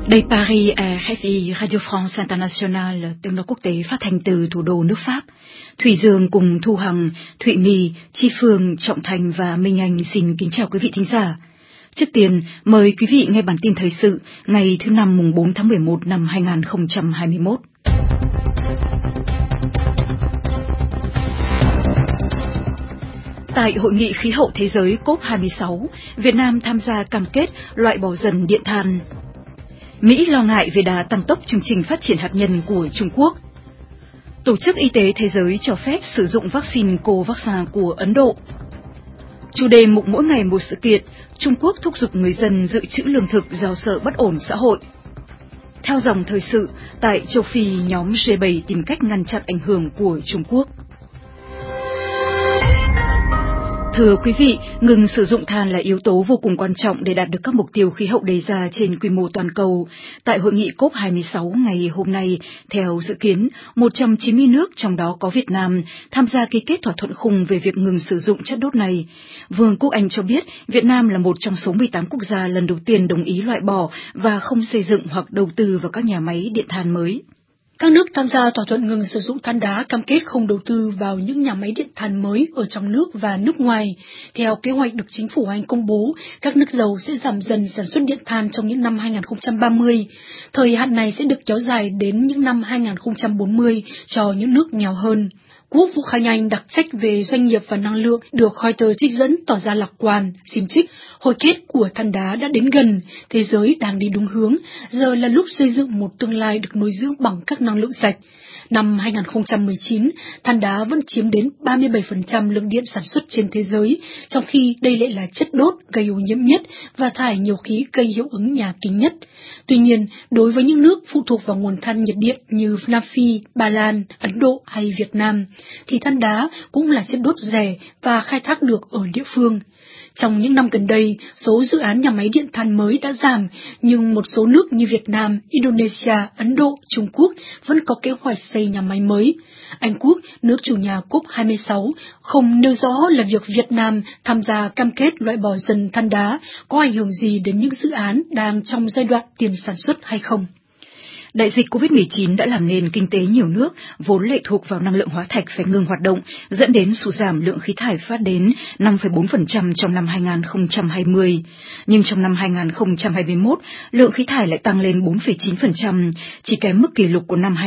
Đây Paris, RFI, Radio France International, tiếng nói quốc tế phát thanh từ thủ đô nước Pháp. Thủy Dương cùng Thu Hằng, Thụy My, Chi Phương, Trọng Thành và Minh Anh xin kính chào quý vị thính giả. Trước tiên, mời quý vị nghe bản tin thời sự ngày thứ Năm mùng 4 tháng 11 năm 2021. Tại Hội nghị Khí hậu Thế giới COP26, Việt Nam tham gia cam kết loại bỏ dần điện than. Mỹ lo ngại về đà tăng tốc chương trình phát triển hạt nhân của Trung Quốc. Tổ chức Y tế Thế giới cho phép sử dụng vaccine Covaxin của Ấn Độ. Chủ đề mục mỗi ngày một sự kiện, Trung Quốc thúc giục người dân dự trữ lương thực do sợ bất ổn xã hội. Theo dòng thời sự, tại châu Phi, nhóm G7 tìm cách ngăn chặn ảnh hưởng của Trung Quốc. Thưa quý vị, ngừng sử dụng than là yếu tố vô cùng quan trọng để đạt được các mục tiêu khí hậu đề ra trên quy mô toàn cầu. Tại hội nghị COP26 ngày hôm nay, theo dự kiến, 190 nước, trong đó có Việt Nam, tham gia ký kết thỏa thuận khung về việc ngừng sử dụng chất đốt này. Vương quốc Anh cho biết, Việt Nam là một trong số 18 quốc gia lần đầu tiên đồng ý loại bỏ và không xây dựng hoặc đầu tư vào các nhà máy điện than mới. Các nước tham gia thỏa thuận ngừng sử dụng than đá cam kết không đầu tư vào những nhà máy điện than mới ở trong nước và nước ngoài. Theo kế hoạch được chính phủ Anh công bố, các nước giàu sẽ giảm dần sản xuất điện than trong những năm 2030. Thời hạn này sẽ được kéo dài đến những năm 2040 cho những nước nghèo hơn. Quốc vụ Khanh Anh đặc trách về doanh nghiệp và năng lượng được Reuters trích dẫn tỏ ra lạc quan, xin trích, hồi kết của than đá đã đến gần, thế giới đang đi đúng hướng, giờ là lúc xây dựng một tương lai được nuôi dưỡng bằng các năng lượng sạch. Năm 2019, than đá vẫn chiếm đến 37% lượng điện sản xuất trên thế giới, trong khi đây lại là chất đốt gây ô nhiễm nhất và thải nhiều khí gây hiệu ứng nhà kính nhất. Tuy nhiên, đối với những nước phụ thuộc vào nguồn than nhiệt điện như Nam Phi, Ba Lan, Ấn Độ hay Việt Nam, thì than đá cũng là chất đốt rẻ và khai thác được ở địa phương. Trong những năm gần đây, số dự án nhà máy điện than mới đã giảm, nhưng một số nước như Việt Nam, Indonesia, Ấn Độ, Trung Quốc vẫn có kế hoạch xây nhà máy mới. Anh Quốc, nước chủ nhà COP26, không nêu rõ là việc Việt Nam tham gia cam kết loại bỏ dần than đá có ảnh hưởng gì đến những dự án đang trong giai đoạn tiền sản xuất hay không. Đại dịch COVID-19 đã làm nên kinh tế nhiều nước vốn lệ thuộc vào năng lượng hóa thạch phải ngừng hoạt động, dẫn đến sụt giảm lượng khí thải phát đến 5,4% trong năm 2020. Nhưng trong năm 2021, lượng khí thải lại tăng lên 4,9%, chỉ kém mức kỷ lục của năm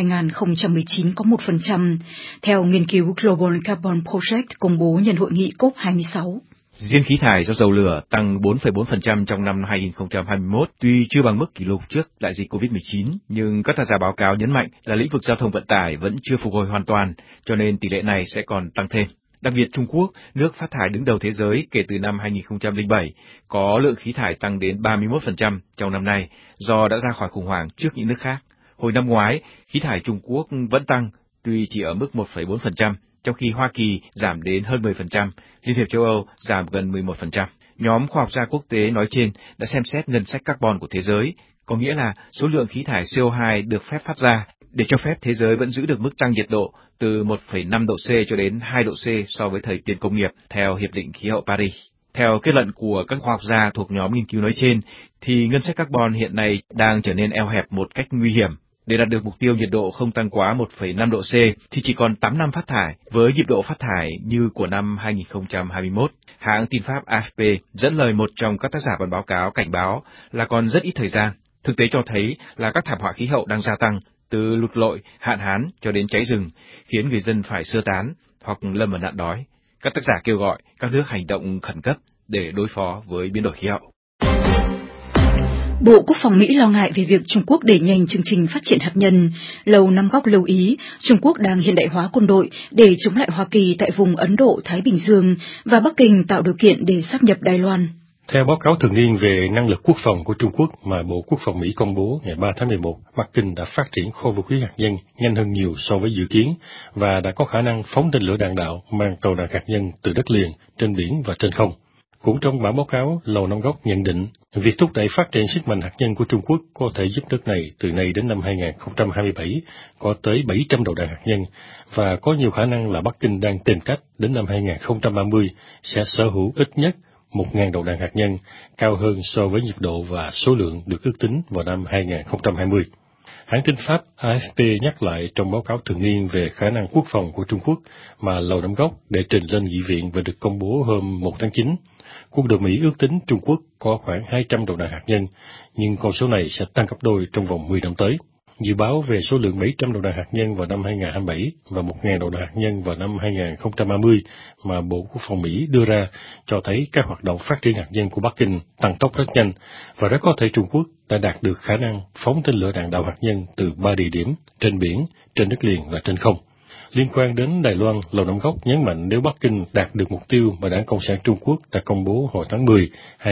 2019 có 1%, theo nghiên cứu Global Carbon Project công bố nhân hội nghị COP26. Riêng khí thải do dầu lửa tăng 4,4% trong năm 2021, tuy chưa bằng mức kỷ lục trước đại dịch COVID-19, nhưng các tham gia báo cáo nhấn mạnh là lĩnh vực giao thông vận tải vẫn chưa phục hồi hoàn toàn, cho nên tỷ lệ này sẽ còn tăng thêm. Đặc biệt Trung Quốc, nước phát thải đứng đầu thế giới kể từ năm 2007, có lượng khí thải tăng đến 31% trong năm nay do đã ra khỏi khủng hoảng trước những nước khác. Hồi năm ngoái, khí thải Trung Quốc vẫn tăng, tuy chỉ ở mức 1,4%. Trong khi Hoa Kỳ giảm đến hơn 10%, Liên hiệp châu Âu giảm gần 11%. Nhóm khoa học gia quốc tế nói trên đã xem xét ngân sách carbon của thế giới, có nghĩa là số lượng khí thải CO2 được phép phát ra để cho phép thế giới vẫn giữ được mức tăng nhiệt độ từ 1,5 độ C cho đến 2 độ C so với thời tiền công nghiệp, theo Hiệp định Khí hậu Paris. Theo kết luận của các khoa học gia thuộc nhóm nghiên cứu nói trên, thì ngân sách carbon hiện nay đang trở nên eo hẹp một cách nguy hiểm. Để đạt được mục tiêu nhiệt độ không tăng quá 1,5 độ C thì chỉ còn 8 năm phát thải với nhịp độ phát thải như của năm 2021. Hãng tin Pháp AFP dẫn lời một trong các tác giả bản báo cáo cảnh báo là còn rất ít thời gian. Thực tế cho thấy là các thảm họa khí hậu đang gia tăng từ lụt lội, hạn hán cho đến cháy rừng, khiến người dân phải sơ tán hoặc lâm vào nạn đói. Các tác giả kêu gọi các nước hành động khẩn cấp để đối phó với biến đổi khí hậu. Bộ Quốc phòng Mỹ lo ngại về việc Trung Quốc đẩy nhanh chương trình phát triển hạt nhân. Lầu Năm Góc lưu ý, Trung Quốc đang hiện đại hóa quân đội để chống lại Hoa Kỳ tại vùng Ấn Độ-Thái Bình Dương và Bắc Kinh tạo điều kiện để sáp nhập Đài Loan. Theo báo cáo thường niên về năng lực quốc phòng của Trung Quốc mà Bộ Quốc phòng Mỹ công bố ngày 3 tháng 11, Bắc Kinh đã phát triển kho vũ khí hạt nhân nhanh hơn nhiều so với dự kiến và đã có khả năng phóng tên lửa đạn đạo mang đầu đạn hạt nhân từ đất liền, trên biển và trên không. Cũng trong bản báo cáo, Lầu Năm Góc nhận định, việc thúc đẩy phát triển sức mạnh hạt nhân của Trung Quốc có thể giúp nước này từ nay đến năm 2027 có tới 700 đầu đạn hạt nhân, và có nhiều khả năng là Bắc Kinh đang tìm cách đến năm 2030 sẽ sở hữu ít nhất 1.000 đầu đạn hạt nhân, cao hơn so với nhiệt độ và số lượng được ước tính vào năm 2020. Hãng tin Pháp AFP nhắc lại trong báo cáo thường niên về khả năng quốc phòng của Trung Quốc mà Lầu Năm Góc để trình lên nghị viện và được công bố hôm 1 tháng 9. Quân đội Mỹ ước tính Trung Quốc có khoảng 200 đầu đạn hạt nhân, nhưng con số này sẽ tăng gấp đôi trong vòng 10 năm tới. Dự báo về số lượng 700 đầu đạn hạt nhân vào năm 2027 và 1.000 đầu đạn hạt nhân vào năm 2030 mà Bộ Quốc phòng Mỹ đưa ra cho thấy các hoạt động phát triển hạt nhân của Bắc Kinh tăng tốc rất nhanh và rất có thể Trung Quốc đã đạt được khả năng phóng tên lửa đạn đạo hạt nhân từ 3 địa điểm trên biển, trên đất liền và trên không. Liên quan đến Đài Loan, Lầu Năm Góc nhấn mạnh nếu Bắc Kinh đạt được mục tiêu mà Đảng Cộng sản Trung Quốc đã công bố hồi tháng 10,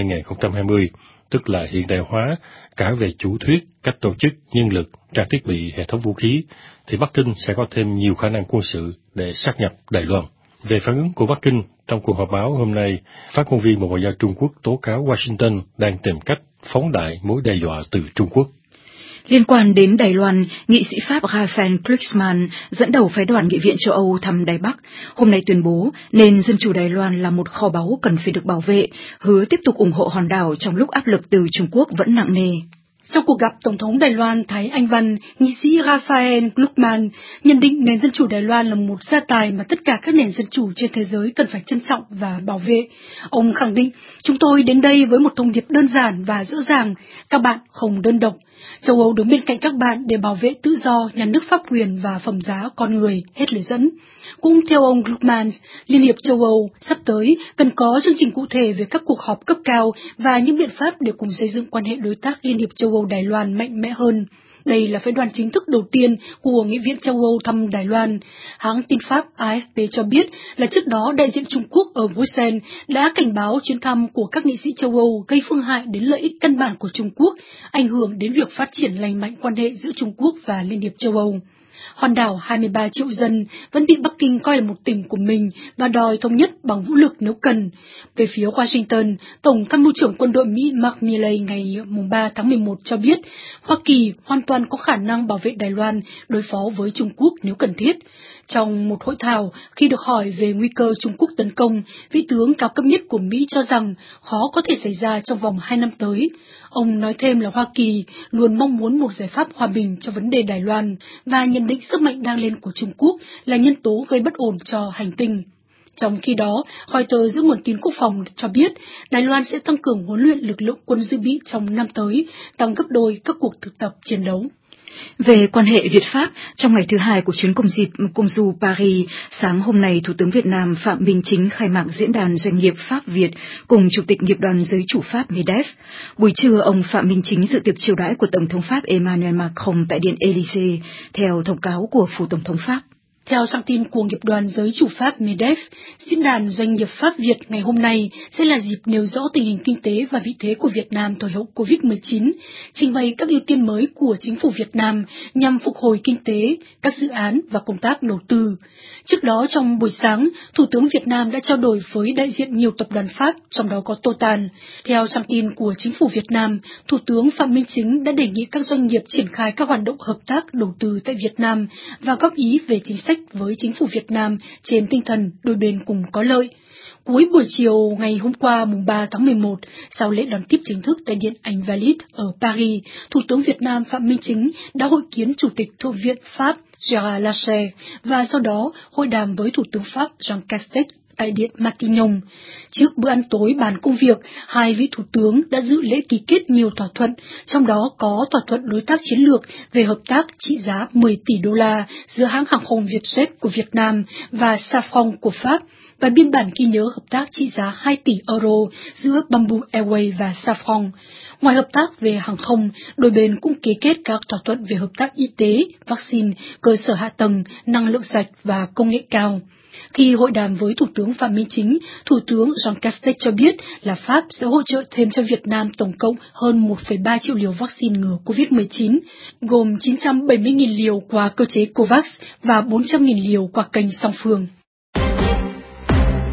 2020, tức là hiện đại hóa cả về chủ thuyết, cách tổ chức, nhân lực, trang thiết bị, hệ thống vũ khí, thì Bắc Kinh sẽ có thêm nhiều khả năng quân sự để sát nhập Đài Loan. Về phản ứng của Bắc Kinh, trong cuộc họp báo hôm nay, phát ngôn viên Bộ Ngoại giao Trung Quốc tố cáo Washington đang tìm cách phóng đại mối đe dọa từ Trung Quốc. Liên quan đến Đài Loan, nghị sĩ Pháp Raphael Glucksmann dẫn đầu phái đoàn Nghị viện châu Âu thăm Đài Bắc, hôm nay tuyên bố nền dân chủ Đài Loan là một kho báu cần phải được bảo vệ, hứa tiếp tục ủng hộ hòn đảo trong lúc áp lực từ Trung Quốc vẫn nặng nề. Trong cuộc gặp Tổng thống Đài Loan Thái Anh Văn, nghị sĩ Raphael Glucksmann nhận định nền dân chủ Đài Loan là một gia tài mà tất cả các nền dân chủ trên thế giới cần phải trân trọng và bảo vệ. Ông khẳng định, chúng tôi đến đây với một thông điệp đơn giản và rõ ràng, các bạn không đơn độc. Châu Âu đứng bên cạnh các bạn để bảo vệ tự do, nhà nước pháp quyền và phẩm giá con người, hết lời dẫn. Cũng theo ông Glucksmann, Liên hiệp châu Âu sắp tới cần có chương trình cụ thể về các cuộc họp cấp cao và những biện pháp để cùng xây dựng quan hệ đối tác Liên hiệp châu Âu Đài Loan mạnh mẽ hơn. Đây là phái đoàn chính thức đầu tiên của Nghị viện châu Âu thăm Đài Loan. Hãng tin Pháp AFP cho biết là trước đó đại diện Trung Quốc ở Bruxelles đã cảnh báo chuyến thăm của các nghị sĩ châu Âu gây phương hại đến lợi ích căn bản của Trung Quốc, ảnh hưởng đến việc phát triển lành mạnh quan hệ giữa Trung Quốc và Liên hiệp châu Âu. Hòn đảo 23 triệu dân vẫn bị Bắc Kinh coi là một tỉnh của mình và đòi thống nhất bằng vũ lực nếu cần. Về phía Washington, Tổng tham mưu trưởng quân đội Mỹ Mark Milley ngày 3 tháng 11 cho biết Hoa Kỳ hoàn toàn có khả năng bảo vệ Đài Loan đối phó với Trung Quốc nếu cần thiết. Trong một hội thảo, khi được hỏi về nguy cơ Trung Quốc tấn công, vị tướng cao cấp nhất của Mỹ cho rằng khó có thể xảy ra trong vòng 2 năm tới. Ông nói thêm là Hoa Kỳ luôn mong muốn một giải pháp hòa bình cho vấn đề Đài Loan và nhận định sức mạnh đang lên của Trung Quốc là nhân tố gây bất ổn cho hành tinh. Trong khi đó, Reuters dẫn nguồn tin quốc phòng cho biết Đài Loan sẽ tăng cường huấn luyện lực lượng quân dự bị trong năm tới, tăng gấp đôi các cuộc thực tập chiến đấu. Về quan hệ Việt-Pháp, trong ngày thứ hai của chuyến công du Paris, sáng hôm nay, Thủ tướng Việt Nam Phạm Minh Chính khai mạc diễn đàn doanh nghiệp Pháp-Việt cùng Chủ tịch Nghiệp đoàn Giới chủ Pháp MEDEF. Buổi trưa, ông Phạm Minh Chính dự tiệc chiêu đãi của Tổng thống Pháp Emmanuel Macron tại Điện Élysée, theo thông cáo của Phủ Tổng thống Pháp. Theo trang tin của Nghiệp đoàn Giới chủ Pháp MEDEF, diễn đàn doanh nghiệp Pháp-Việt ngày hôm nay sẽ là dịp nêu rõ tình hình kinh tế và vị thế của Việt Nam thời hậu Covid-19, trình bày các ưu tiên mới của chính phủ Việt Nam nhằm phục hồi kinh tế, các dự án và công tác đầu tư. Trước đó, trong buổi sáng, Thủ tướng Việt Nam đã trao đổi với đại diện nhiều tập đoàn Pháp, trong đó có Total. Theo trang tin của chính phủ Việt Nam, Thủ tướng Phạm Minh Chính đã đề nghị các doanh nghiệp triển khai các hoạt động hợp tác đầu tư tại Việt Nam và góp ý về chính sách với chính phủ Việt Nam trên tinh thần đôi bên cùng có lợi. Cuối buổi chiều ngày hôm qua mùng 3 tháng 11, sau lễ đón tiếp chính thức tại Điện Invalides ở Paris, Thủ tướng Việt Nam Phạm Minh Chính đã hội kiến Chủ tịch Thượng viện Pháp Gérard Larcher và sau đó hội đàm với Thủ tướng Pháp Jean Castex tại Điện Matignon. Trước bữa ăn tối bàn công việc, hai vị thủ tướng đã dự lễ ký kết nhiều thỏa thuận, trong đó có thỏa thuận đối tác chiến lược về hợp tác trị giá 10 tỷ đô la giữa hãng hàng không Vietjet của Việt Nam và Safran của Pháp, và biên bản ghi nhớ hợp tác trị giá 2 tỷ euro giữa Bamboo Airways và Safran. Ngoài hợp tác về hàng không, đôi bên cũng ký kết các thỏa thuận về hợp tác y tế, vaccine, cơ sở hạ tầng, năng lượng sạch và công nghệ cao. Khi hội đàm với Thủ tướng Phạm Minh Chính, Thủ tướng Jean Castex cho biết là Pháp sẽ hỗ trợ thêm cho Việt Nam tổng cộng hơn 1,3 triệu liều vaccine ngừa COVID-19, gồm 970.000 liều qua cơ chế COVAX và 400.000 liều qua kênh song phương.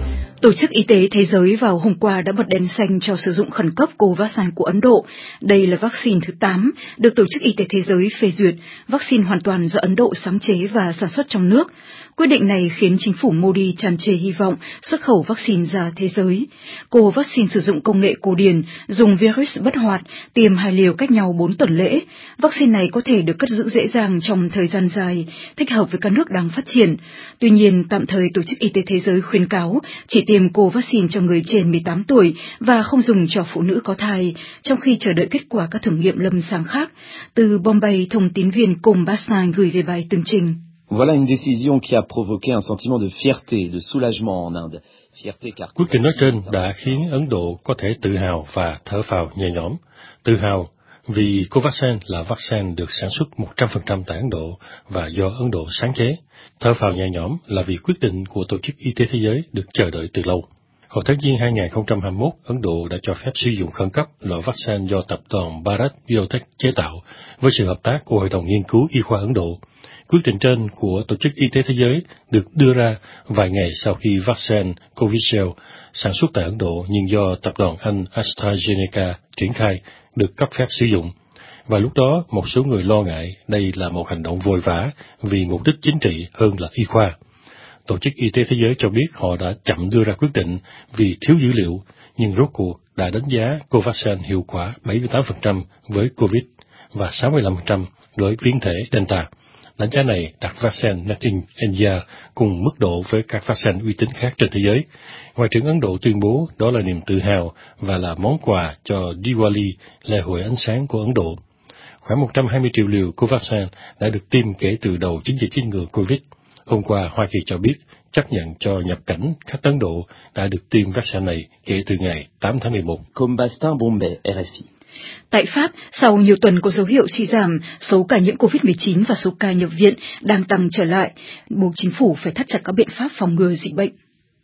Tổ chức Y tế Thế giới vào hôm qua đã bật đèn xanh cho sử dụng khẩn cấp Covaxin của Ấn Độ. Đây là vaccine thứ 8 được Tổ chức Y tế Thế giới phê duyệt, vaccine hoàn toàn do Ấn Độ sáng chế và sản xuất trong nước. Quyết định này khiến chính phủ Modi tràn trề hy vọng xuất khẩu vaccine ra thế giới. Covaxin sử dụng công nghệ cổ điển, dùng virus bất hoạt, tiêm 2 liều cách nhau 4 tuần lễ. Vaccine này có thể được cất giữ dễ dàng trong thời gian dài, thích hợp với các nước đang phát triển. Tuy nhiên, tạm thời Tổ chức Y tế Thế giới khuyến cáo chỉ tiêm Covaxin cho người trên 18 tuổi và không dùng cho phụ nữ có thai, trong khi chờ đợi kết quả các thử nghiệm lâm sàng khác. Từ Bombay, thông tín viên Kom Bassan gửi về bài tường trình. Voilà une décision qui a provoqué un sentiment de fierté, de soulagement en Inde. Quyết định nói trên đã khiến Ấn Độ có thể tự hào và thở phào nhẹ nhõm. Tự hào vì Covaxin là vaccine được sản xuất 100% tại Ấn Độ và do Ấn Độ sáng chế. Thở phào nhẹ nhõm là vì quyết định của Tổ chức Y tế Thế giới được chờ đợi từ lâu. Hồi tháng Giêng 2021, Ấn Độ đã cho phép sử dụng khẩn cấp loại vaccine do tập đoàn Bharat Biotech chế tạo với sự hợp tác của Hội đồng Nghiên cứu Y khoa Ấn Độ. Quyết định trên của Tổ chức Y tế Thế giới được đưa ra vài ngày sau khi vaccine Covishield sản xuất tại Ấn Độ nhưng do tập đoàn Anh AstraZeneca triển khai được cấp phép sử dụng. Và lúc đó, một số người lo ngại đây là một hành động vội vã vì mục đích chính trị hơn là y khoa. Tổ chức Y tế Thế giới cho biết họ đã chậm đưa ra quyết định vì thiếu dữ liệu, nhưng rốt cuộc đã đánh giá Covaxin hiệu quả 78% với COVID và 65% với biến thể Delta. Đánh giá này đặt vaccine Made in India cùng mức độ với các vaccine uy tín khác trên thế giới. Ngoại trưởng Ấn Độ tuyên bố đó là niềm tự hào và là món quà cho Diwali, lễ hội ánh sáng của Ấn Độ. Khoảng 120 triệu liều Covaxin đã được tiêm kể từ đầu chiến dịch chích ngừa COVID. Hôm qua, Hoa Kỳ cho biết chấp nhận cho nhập cảnh khách Ấn Độ đã được tiêm vaccine này kể từ ngày 8 tháng 11. Kom Bastin, Bombay, RFI. Tại Pháp, sau nhiều tuần có dấu hiệu suy giảm, số ca nhiễm COVID-19 và số ca nhập viện đang tăng trở lại, buộc chính phủ phải thắt chặt các biện pháp phòng ngừa dịch bệnh.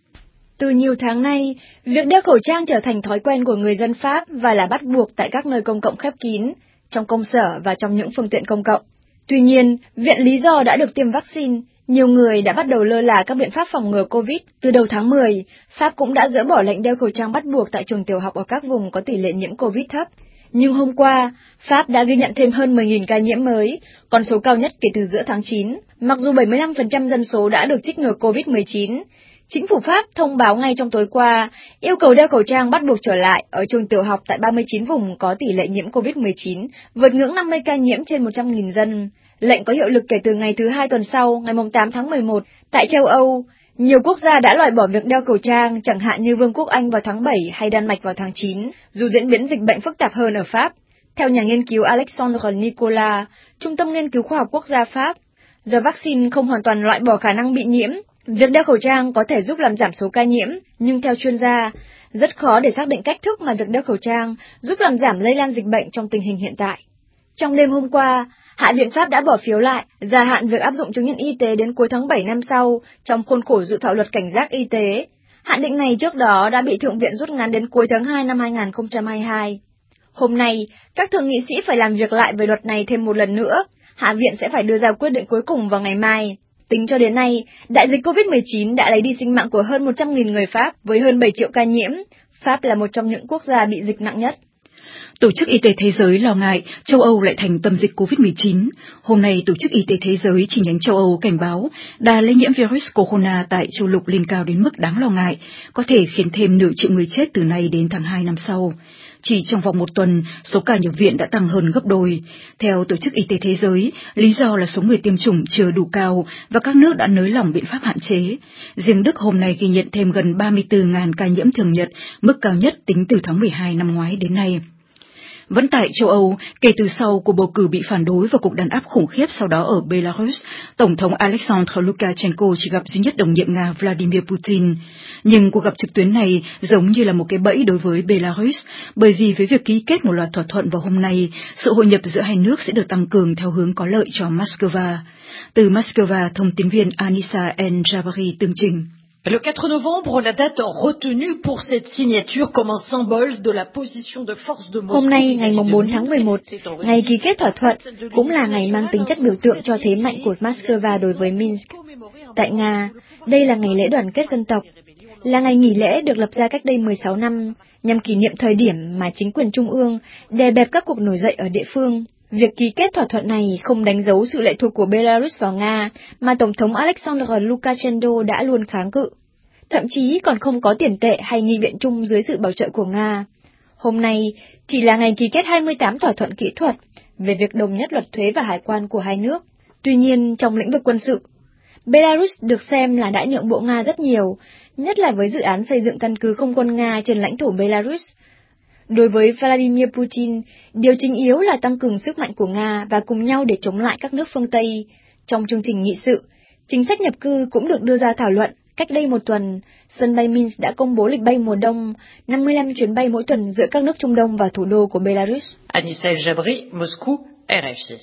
Từ nhiều tháng nay, việc đeo khẩu trang trở thành thói quen của người dân Pháp và là bắt buộc tại các nơi công cộng khép kín, trong công sở và trong những phương tiện công cộng. Tuy nhiên, viện lý do đã được tiêm vaccine, nhiều người đã bắt đầu lơ là các biện pháp phòng ngừa COVID. Từ đầu tháng 10, Pháp cũng đã dỡ bỏ lệnh đeo khẩu trang bắt buộc tại trường tiểu học ở các vùng có tỷ lệ nhiễm COVID thấp. Nhưng hôm qua, Pháp đã ghi nhận thêm hơn 10.000 ca nhiễm mới, con số cao nhất kể từ giữa tháng 9, mặc dù 75% dân số đã được chích ngừa COVID-19. Chính phủ Pháp thông báo ngay trong tối qua, yêu cầu đeo khẩu trang bắt buộc trở lại ở trường tiểu học tại 39 vùng có tỷ lệ nhiễm COVID-19, vượt ngưỡng 50 ca nhiễm trên 100.000 dân. Lệnh có hiệu lực kể từ ngày thứ Hai tuần sau, ngày 8 tháng 11. Tại châu Âu, nhiều quốc gia đã loại bỏ việc đeo khẩu trang, chẳng hạn như Vương quốc Anh vào tháng 7 hay Đan Mạch vào tháng 9, dù diễn biến dịch bệnh phức tạp hơn ở Pháp. Theo nhà nghiên cứu Alexandre Nicolas, Trung tâm Nghiên cứu Khoa học Quốc gia Pháp, do vaccine không hoàn toàn loại bỏ khả năng bị nhiễm, việc đeo khẩu trang có thể giúp làm giảm số ca nhiễm, nhưng theo chuyên gia, rất khó để xác định cách thức mà việc đeo khẩu trang giúp làm giảm lây lan dịch bệnh trong tình hình hiện tại. Trong đêm hôm qua, Hạ viện Pháp đã bỏ phiếu lại, gia hạn việc áp dụng chứng nhận y tế đến cuối tháng 7 năm sau, trong khuôn khổ dự thảo luật cảnh giác y tế. Hạn định này trước đó đã bị Thượng viện rút ngắn đến cuối tháng 2 năm 2022. Hôm nay, các thượng nghị sĩ phải làm việc lại về luật này thêm một lần nữa. Hạ viện sẽ phải đưa ra quyết định cuối cùng vào ngày mai. Tính cho đến nay, đại dịch COVID-19 đã lấy đi sinh mạng của hơn 100.000 người Pháp với hơn 7 triệu ca nhiễm. Pháp là một trong những quốc gia bị dịch nặng nhất. Tổ chức Y tế Thế giới lo ngại châu Âu lại thành tâm dịch COVID-19. Hôm nay, Tổ chức Y tế Thế giới chi nhánh châu Âu cảnh báo đà lây nhiễm virus corona tại châu lục lên cao đến mức đáng lo ngại, có thể khiến thêm nửa triệu người chết từ nay đến tháng 2 năm sau. Chỉ trong vòng một tuần, số ca nhập viện đã tăng hơn gấp đôi. Theo Tổ chức Y tế Thế giới, lý do là số người tiêm chủng chưa đủ cao và các nước đã nới lỏng biện pháp hạn chế. Riêng Đức hôm nay ghi nhận thêm gần 34.000 ca nhiễm thường nhật, mức cao nhất tính từ tháng 12 năm ngoái đến nay. Vẫn tại châu Âu, kể từ sau cuộc bầu cử bị phản đối và cuộc đàn áp khủng khiếp sau đó ở Belarus, Tổng thống Alexander Lukashenko chỉ gặp duy nhất đồng nhiệm Nga Vladimir Putin. Nhưng cuộc gặp trực tuyến này giống như là một cái bẫy đối với Belarus, bởi vì với việc ký kết một loạt thỏa thuận vào hôm nay, sự hội nhập giữa hai nước sẽ được tăng cường theo hướng có lợi cho Moscow. Từ Moscow, thông tín viên Anissa N. Jabari tường trình. Le 4 novembre, la date retenue pour cette signature comme un symbole de la position de force de Moscou. Hôm nay, ngày 4 tháng 11, ngày ký kết thỏa thuận, cũng là ngày mang tính chất biểu tượng cho thế mạnh của Moscow đối với Minsk. Tại Nga, đây là ngày lễ đoàn kết dân tộc. là ngày nghỉ lễ được lập ra cách đây 16 năm, nhằm kỷ niệm thời điểm mà chính quyền trung ương đè bẹp các cuộc nổi dậy ở địa phương. Việc ký kết thỏa thuận này không đánh dấu sự lệ thuộc của Belarus vào Nga, mà Tổng thống Alexander Lukashenko đã luôn kháng cự. Thậm chí còn không có tiền tệ hay nghị viện chung dưới sự bảo trợ của Nga. Hôm nay chỉ là ngày ký kết 28 thỏa thuận kỹ thuật về việc đồng nhất luật thuế và hải quan của hai nước. Tuy nhiên, trong lĩnh vực quân sự, Belarus được xem là đã nhượng bộ Nga rất nhiều, nhất là với dự án xây dựng căn cứ không quân Nga trên lãnh thổ Belarus. Đối với Vladimir Putin, điều chính yếu là tăng cường sức mạnh của Nga và cùng nhau để chống lại các nước phương Tây. Trong chương trình nghị sự, chính sách nhập cư cũng được đưa ra thảo luận. Cách đây một tuần, sân bay Minsk đã công bố lịch bay mùa đông, 55 chuyến bay mỗi tuần giữa các nước Trung Đông và thủ đô của Belarus. Anissa Jabri, Moscou, RFI.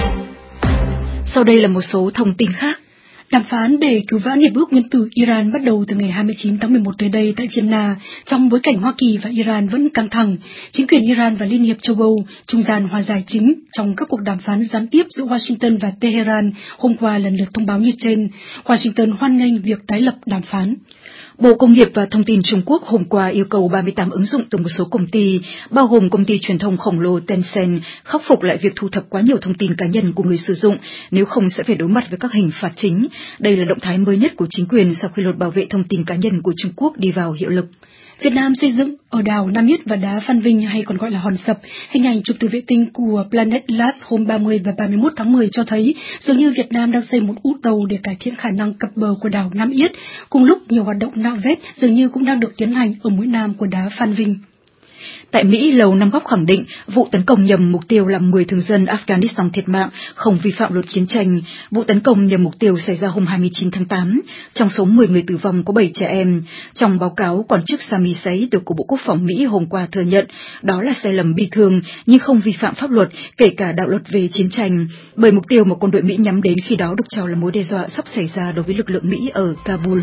Sau đây là một số thông tin khác. Đàm phán để cứu vãn hiệp ước nguyên tử Iran bắt đầu từ ngày 29 tháng 11 tới đây tại Vienna, trong bối cảnh Hoa Kỳ và Iran vẫn căng thẳng. Chính quyền Iran và Liên hiệp châu Âu, trung gian hòa giải chính trong các cuộc đàm phán gián tiếp giữa Washington và Tehran, hôm qua lần lượt thông báo như trên. Washington hoan nghênh việc tái lập đàm phán. Bộ Công nghiệp và Thông tin Trung Quốc hôm qua yêu cầu 38 ứng dụng từ một số công ty, bao gồm công ty truyền thông khổng lồ Tencent, khắc phục lại việc thu thập quá nhiều thông tin cá nhân của người sử dụng, nếu không sẽ phải đối mặt với các hình phạt chính. Đây là động thái mới nhất của chính quyền sau khi luật bảo vệ thông tin cá nhân của Trung Quốc đi vào hiệu lực. Việt Nam xây dựng ở đảo Nam Yết và đá Phan Vinh hay còn gọi là Hòn Sập. Hình ảnh chụp từ vệ tinh của Planet Labs hôm 30 và 31 tháng 10 cho thấy dường như Việt Nam đang xây một ụ tàu để cải thiện khả năng cập bờ của đảo Nam Yết. Cùng lúc, nhiều hoạt động nạo vét dường như cũng đang được tiến hành ở mũi nam của đá Phan Vinh. Tại Mỹ, Lầu Năm Góc khẳng định vụ tấn công nhằm mục tiêu làm 10 thường dân Afghanistan thiệt mạng, không vi phạm luật chiến tranh. Vụ tấn công nhằm mục tiêu xảy ra hôm 29 tháng 8. Trong số 10 người tử vong có 7 trẻ em. Trong báo cáo, quan chức Sami Saeed của Bộ Quốc phòng Mỹ hôm qua thừa nhận đó là sai lầm bi thương nhưng không vi phạm pháp luật, kể cả đạo luật về chiến tranh, bởi mục tiêu mà quân đội Mỹ nhắm đến khi đó được cho là mối đe dọa sắp xảy ra đối với lực lượng Mỹ ở Kabul.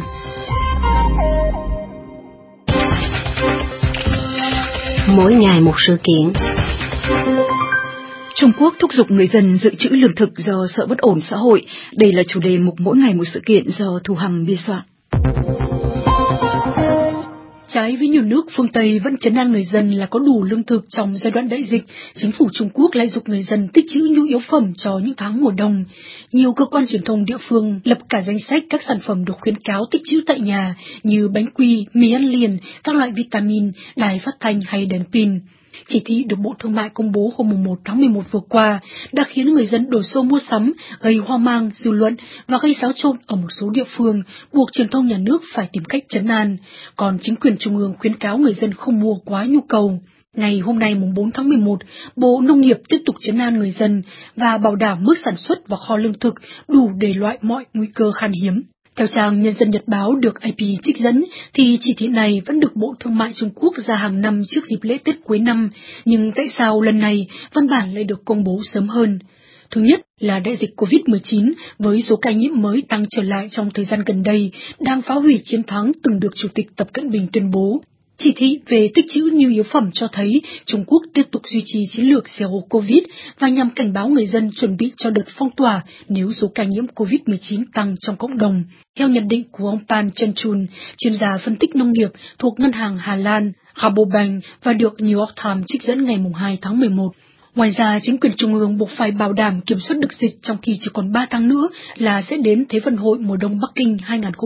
Mỗi ngày một sự kiện. Trung Quốc thúc giục người dân dự trữ lương thực do sợ bất ổn xã hội. Đây là chủ đề mục mỗi ngày một sự kiện do Thu Hằng biên soạn. Trái với nhiều nước phương Tây vẫn trấn an người dân là có đủ lương thực trong giai đoạn đại dịch, chính phủ Trung Quốc lại giục người dân tích trữ nhu yếu phẩm cho những tháng mùa đông. Nhiều cơ quan truyền thông địa phương lập cả danh sách các sản phẩm được khuyến cáo tích trữ tại nhà như bánh quy, mì ăn liền, các loại vitamin, đài phát thanh hay đèn pin. Chỉ thị được Bộ Thương mại công bố hôm 1 tháng 11 vừa qua đã khiến người dân đổ xô mua sắm, gây hoang mang dư luận và gây xáo trộn ở một số địa phương, buộc truyền thông nhà nước phải tìm cách trấn an. Còn chính quyền trung ương khuyến cáo người dân không mua quá nhu cầu. Ngày hôm nay 4 tháng 11, Bộ Nông nghiệp tiếp tục trấn an người dân và bảo đảm mức sản xuất và kho lương thực đủ để loại mọi nguy cơ khan hiếm. Theo trang Nhân dân Nhật báo được AP trích dẫn, thì chỉ thị này vẫn được Bộ Thương mại Trung Quốc ra hàng năm trước dịp lễ Tết cuối năm, nhưng tại sao lần này văn bản lại được công bố sớm hơn? Thứ nhất là đại dịch COVID-19 với số ca nhiễm mới tăng trở lại trong thời gian gần đây đang phá hủy chiến thắng từng được Chủ tịch Tập Cận Bình tuyên bố. Chỉ thị về tích trữ nhu yếu phẩm cho thấy Trung Quốc tiếp tục duy trì chiến lược Zero Covid và nhằm cảnh báo người dân chuẩn bị cho đợt phong tỏa nếu số ca nhiễm Covid-19 tăng trong cộng đồng. Theo nhận định của ông Pan Chen-chun, chuyên gia phân tích nông nghiệp thuộc Ngân hàng Hà Lan, Rabobank và được New York Times trích dẫn ngày 2 tháng 11. Ngoài ra, chính quyền trung ương buộc phải bảo đảm kiểm soát được dịch trong khi chỉ còn 3 tháng nữa là sẽ đến Thế vận hội mùa đông Bắc Kinh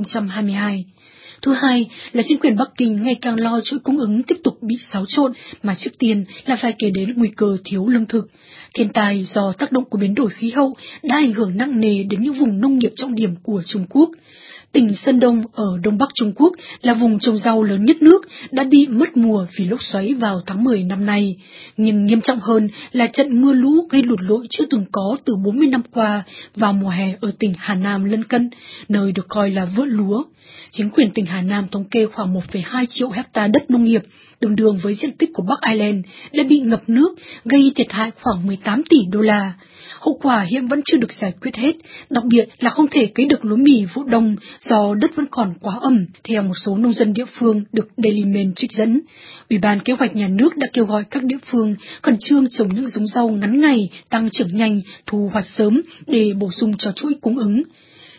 2022. Thứ hai là chính quyền Bắc Kinh ngày càng lo chuỗi cung ứng tiếp tục bị xáo trộn, mà trước tiên là phải kể đến nguy cơ thiếu lương thực. Thiên tai do tác động của biến đổi khí hậu đã ảnh hưởng nặng nề đến những vùng nông nghiệp trọng điểm của Trung Quốc. Tỉnh Sơn Đông ở Đông Bắc Trung Quốc là vùng trồng rau lớn nhất nước, đã bị mất mùa vì lốc xoáy vào tháng 10 năm nay. Nhưng nghiêm trọng hơn là trận mưa lũ gây lụt lội chưa từng có từ 40 năm qua vào mùa hè ở tỉnh Hà Nam lân cận, nơi được coi là vựa lúa. Chính quyền tỉnh Hà Nam thống kê khoảng 1,2 triệu hecta đất nông nghiệp, tương đương với diện tích của Bắc Ireland, đã bị ngập nước, gây thiệt hại khoảng 18 tỷ đô la. Hậu quả hiện vẫn chưa được giải quyết hết, đặc biệt là không thể cấy được lúa mì vụ đông do đất vẫn còn quá ẩm, theo một số nông dân địa phương được Daily Mail trích dẫn. Ủy ban Kế hoạch Nhà nước đã kêu gọi các địa phương khẩn trương trồng những giống rau ngắn ngày, tăng trưởng nhanh, thu hoạch sớm để bổ sung cho chuỗi cung ứng.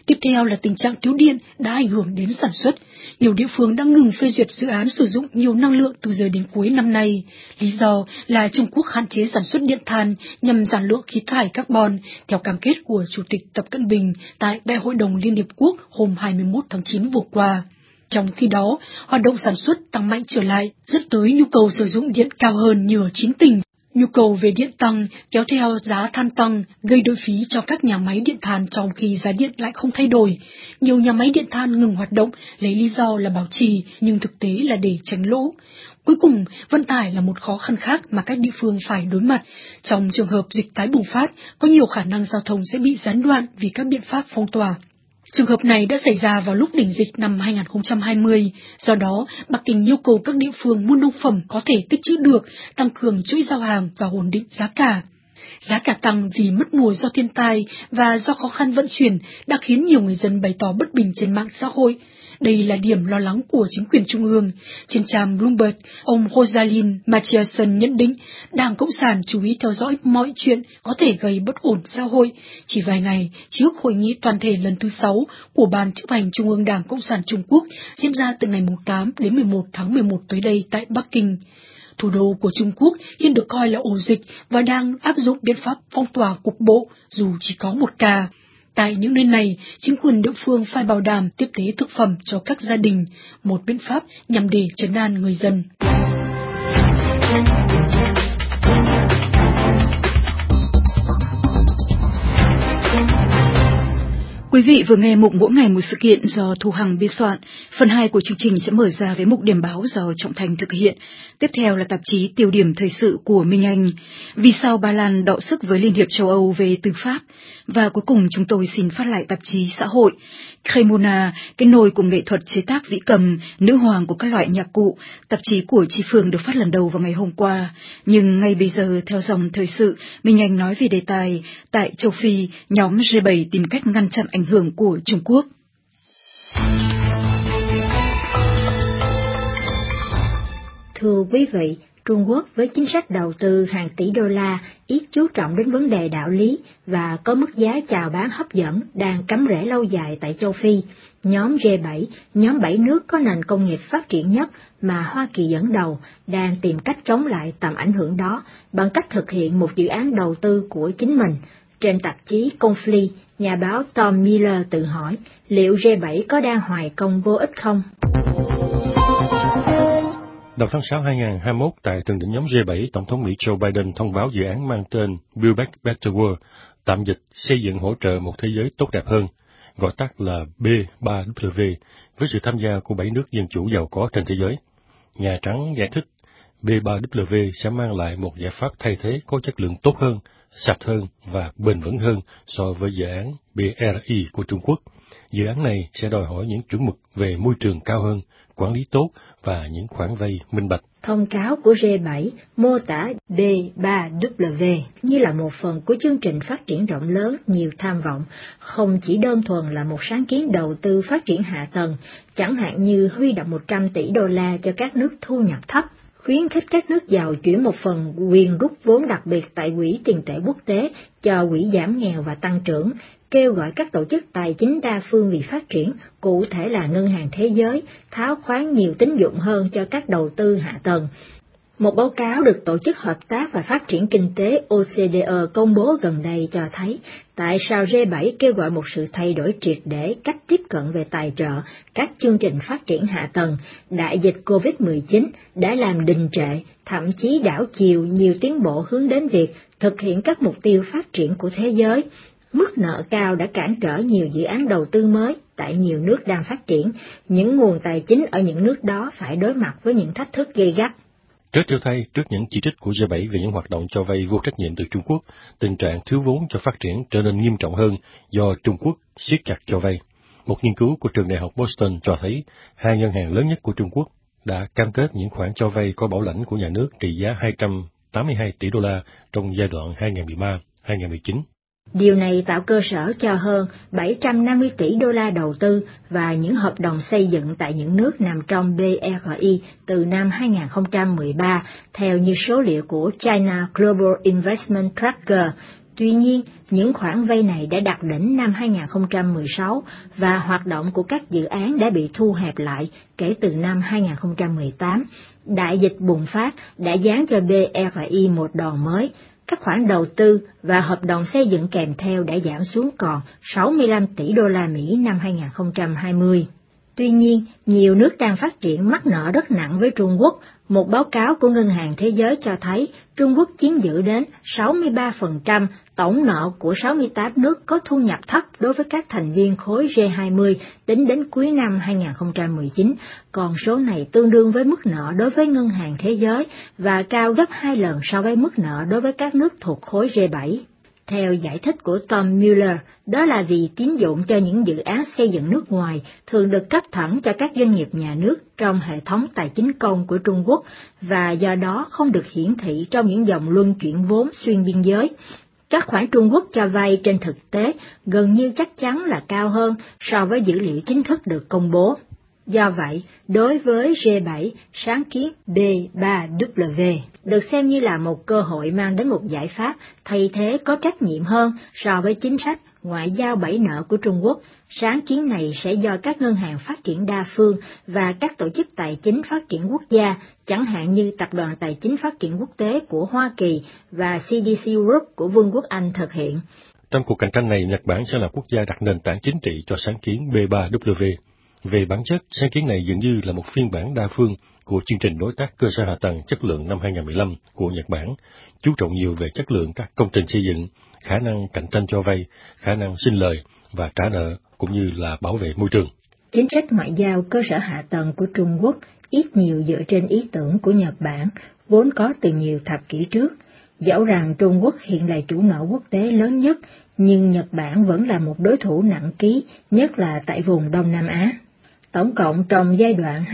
Tiếp theo là tình trạng thiếu điện đã ảnh hưởng đến sản xuất. Nhiều địa phương đã ngừng phê duyệt dự án sử dụng nhiều năng lượng từ giờ đến cuối năm nay. Lý do là Trung Quốc hạn chế sản xuất điện than nhằm giảm lượng khí thải carbon, theo cam kết của Chủ tịch Tập Cận Bình tại Đại hội đồng Liên Hiệp Quốc hôm 21 tháng 9 vừa qua. Trong khi đó, hoạt động sản xuất tăng mạnh trở lại, dẫn tới nhu cầu sử dụng điện cao hơn như ở 9 tỉnh. Nhu cầu về điện tăng kéo theo giá than tăng, gây đối phí cho các nhà máy điện than trong khi giá điện lại không thay đổi. Nhiều nhà máy điện than ngừng hoạt động lấy lý do là bảo trì, nhưng thực tế là để tránh lỗ. Cuối cùng, vận tải là một khó khăn khác mà các địa phương phải đối mặt. Trong trường hợp dịch tái bùng phát, có nhiều khả năng giao thông sẽ bị gián đoạn vì các biện pháp phong tỏa. Trường hợp này đã xảy ra vào lúc đỉnh dịch năm 2020, do đó Bắc Kinh yêu cầu các địa phương mua nông phẩm có thể tích trữ được, tăng cường chuỗi giao hàng và ổn định giá cả. Giá cả tăng vì mất mùa do thiên tai và do khó khăn vận chuyển đã khiến nhiều người dân bày tỏ bất bình trên mạng xã hội. Đây là điểm lo lắng của chính quyền trung ương. Trên trang Bloomberg, ông Rosalind Matthiasson nhận định Đảng Cộng sản chú ý theo dõi mọi chuyện có thể gây bất ổn xã hội. Chỉ vài ngày trước hội nghị toàn thể lần thứ 6 của Ban chấp hành Trung ương Đảng Cộng sản Trung Quốc diễn ra từ ngày 8 đến 11 tháng 11 tới đây tại Bắc Kinh. Thủ đô của Trung Quốc hiện được coi là ổ dịch và đang áp dụng biện pháp phong tỏa cục bộ dù chỉ có một ca. Tại những nơi này, chính quyền địa phương phải bảo đảm tiếp tế thực phẩm cho các gia đình, một biện pháp nhằm để trấn an người dân. Quý vị vừa nghe mục Mỗi ngày một sự kiện do Thu Hằng biên soạn. Phần 2 của chương trình sẽ mở ra với mục điểm báo do Trọng Thành thực hiện. Tiếp theo là tạp chí Tiêu điểm thời sự của Minh Anh. Vì sao Ba Lan đọ sức với Liên hiệp châu Âu về tư pháp? Và cuối cùng chúng tôi xin phát lại tạp chí Xã hội. Cremona, cái nồi của nghệ thuật chế tác vĩ cầm, nữ hoàng của các loại nhạc cụ. Tạp chí của Chi Phương được phát lần đầu vào ngày hôm qua. Nhưng ngay bây giờ, theo dòng thời sự, Minh Anh nói về đề tài tại châu Phi, nhóm G7 tìm cách ngăn chặn ảnh hưởng của Trung Quốc. Thưa quý vị, Trung Quốc với chính sách đầu tư hàng tỷ đô la, ít chú trọng đến vấn đề đạo lý và có mức giá chào bán hấp dẫn đang cắm rễ lâu dài tại châu Phi. Nhóm G7, nhóm 7 nước có nền công nghiệp phát triển nhất mà Hoa Kỳ dẫn đầu, đang tìm cách chống lại tầm ảnh hưởng đó bằng cách thực hiện một dự án đầu tư của chính mình. Trên tạp chí Conflict, nhà báo Tom Miller tự hỏi liệu G7 có đang hoài công vô ích không? Đầu tháng 6 2021, tại thượng đỉnh nhóm G7, Tổng thống Mỹ Joe Biden thông báo dự án mang tên Build Back Better World, tạm dịch xây dựng hỗ trợ một thế giới tốt đẹp hơn, gọi tắt là B3W, với sự tham gia của 7 nước dân chủ giàu có trên thế giới. Nhà Trắng giải thích, B3W sẽ mang lại một giải pháp thay thế có chất lượng tốt hơn, sạch hơn và bền vững hơn so với dự án BRI của Trung Quốc. Dự án này sẽ đòi hỏi những chuẩn mực về môi trường cao hơn, quản lý tốt và những khoản vay minh bạch. Thông cáo của G7 mô tả B3W như là một phần của chương trình phát triển rộng lớn nhiều tham vọng, không chỉ đơn thuần là một sáng kiến đầu tư phát triển hạ tầng, chẳng hạn như huy động 100 tỷ đô la cho các nước thu nhập thấp, khuyến khích các nước giàu chuyển một phần quyền rút vốn đặc biệt tại Quỹ tiền tệ quốc tế cho Quỹ giảm nghèo và tăng trưởng, kêu gọi các tổ chức tài chính đa phương vì phát triển, cụ thể là Ngân hàng Thế giới, tháo khoán nhiều tín dụng hơn cho các đầu tư hạ tầng. Một báo cáo được Tổ chức Hợp tác và Phát triển Kinh tế OCDE công bố gần đây cho thấy tại sao G7 kêu gọi một sự thay đổi triệt để cách tiếp cận về tài trợ các chương trình phát triển hạ tầng. Đại dịch COVID-19 đã làm đình trệ, thậm chí đảo chiều nhiều tiến bộ hướng đến việc thực hiện các mục tiêu phát triển của thế giới. Mức nợ cao đã cản trở nhiều dự án đầu tư mới tại nhiều nước đang phát triển. Những nguồn tài chính ở những nước đó phải đối mặt với những thách thức gay gắt. Trớ trêu thay, trước những chỉ trích của G7 về những hoạt động cho vay vô trách nhiệm từ Trung Quốc, tình trạng thiếu vốn cho phát triển trở nên nghiêm trọng hơn do Trung Quốc siết chặt cho vay. Một nghiên cứu của trường đại học Boston cho thấy 2 ngân hàng lớn nhất của Trung Quốc đã cam kết những khoản cho vay có bảo lãnh của nhà nước trị giá 282 tỷ đô la trong giai đoạn 2013-2019. Điều này tạo cơ sở cho hơn 750 tỷ đô la đầu tư và những hợp đồng xây dựng tại những nước nằm trong BRI từ năm 2013, theo như số liệu của China Global Investment Tracker. Tuy nhiên, những khoản vay này đã đạt đỉnh năm 2016 và hoạt động của các dự án đã bị thu hẹp lại kể từ năm 2018. Đại dịch bùng phát đã giáng cho BRI một đòn mới. Các khoản đầu tư và hợp đồng xây dựng kèm theo đã giảm xuống còn 65 tỷ đô la Mỹ năm 2020. Tuy nhiên, nhiều nước đang phát triển mắc nợ rất nặng với Trung Quốc. Một báo cáo của Ngân hàng Thế giới cho thấy Trung Quốc chiếm giữ đến 63% tổng nợ của 68 nước có thu nhập thấp đối với các thành viên khối G20 tính đến cuối năm 2019. Con số này tương đương với mức nợ đối với Ngân hàng Thế giới và cao gấp 2 lần so với mức nợ đối với các nước thuộc khối G7. Theo giải thích của Tom Mueller, đó là vì tín dụng cho những dự án xây dựng nước ngoài thường được cấp thẳng cho các doanh nghiệp nhà nước trong hệ thống tài chính công của Trung Quốc và do đó không được hiển thị trong những dòng luân chuyển vốn xuyên biên giới. Các khoản Trung Quốc cho vay trên thực tế gần như chắc chắn là cao hơn so với dữ liệu chính thức được công bố. Do vậy, đối với G7, sáng kiến B3W được xem như là một cơ hội mang đến một giải pháp thay thế có trách nhiệm hơn so với chính sách ngoại giao bẫy nợ của Trung Quốc. Sáng kiến này sẽ do các ngân hàng phát triển đa phương và các tổ chức tài chính phát triển quốc gia, chẳng hạn như Tập đoàn Tài chính Phát triển Quốc tế của Hoa Kỳ và CDC Group của Vương quốc Anh thực hiện. Trong cuộc cạnh tranh này, Nhật Bản sẽ là quốc gia đặt nền tảng chính trị cho sáng kiến B3W. Về bản chất, sáng kiến này dường như là một phiên bản đa phương của chương trình đối tác cơ sở hạ tầng chất lượng năm 2015 của Nhật Bản, chú trọng nhiều về chất lượng các công trình xây dựng, khả năng cạnh tranh cho vay, khả năng sinh lời và trả nợ, cũng như là bảo vệ môi trường. Chính sách ngoại giao cơ sở hạ tầng của Trung Quốc ít nhiều dựa trên ý tưởng của Nhật Bản, vốn có từ nhiều thập kỷ trước. Dẫu rằng Trung Quốc hiện là chủ nợ quốc tế lớn nhất, nhưng Nhật Bản vẫn là một đối thủ nặng ký, nhất là tại vùng Đông Nam Á. Tổng cộng trong giai đoạn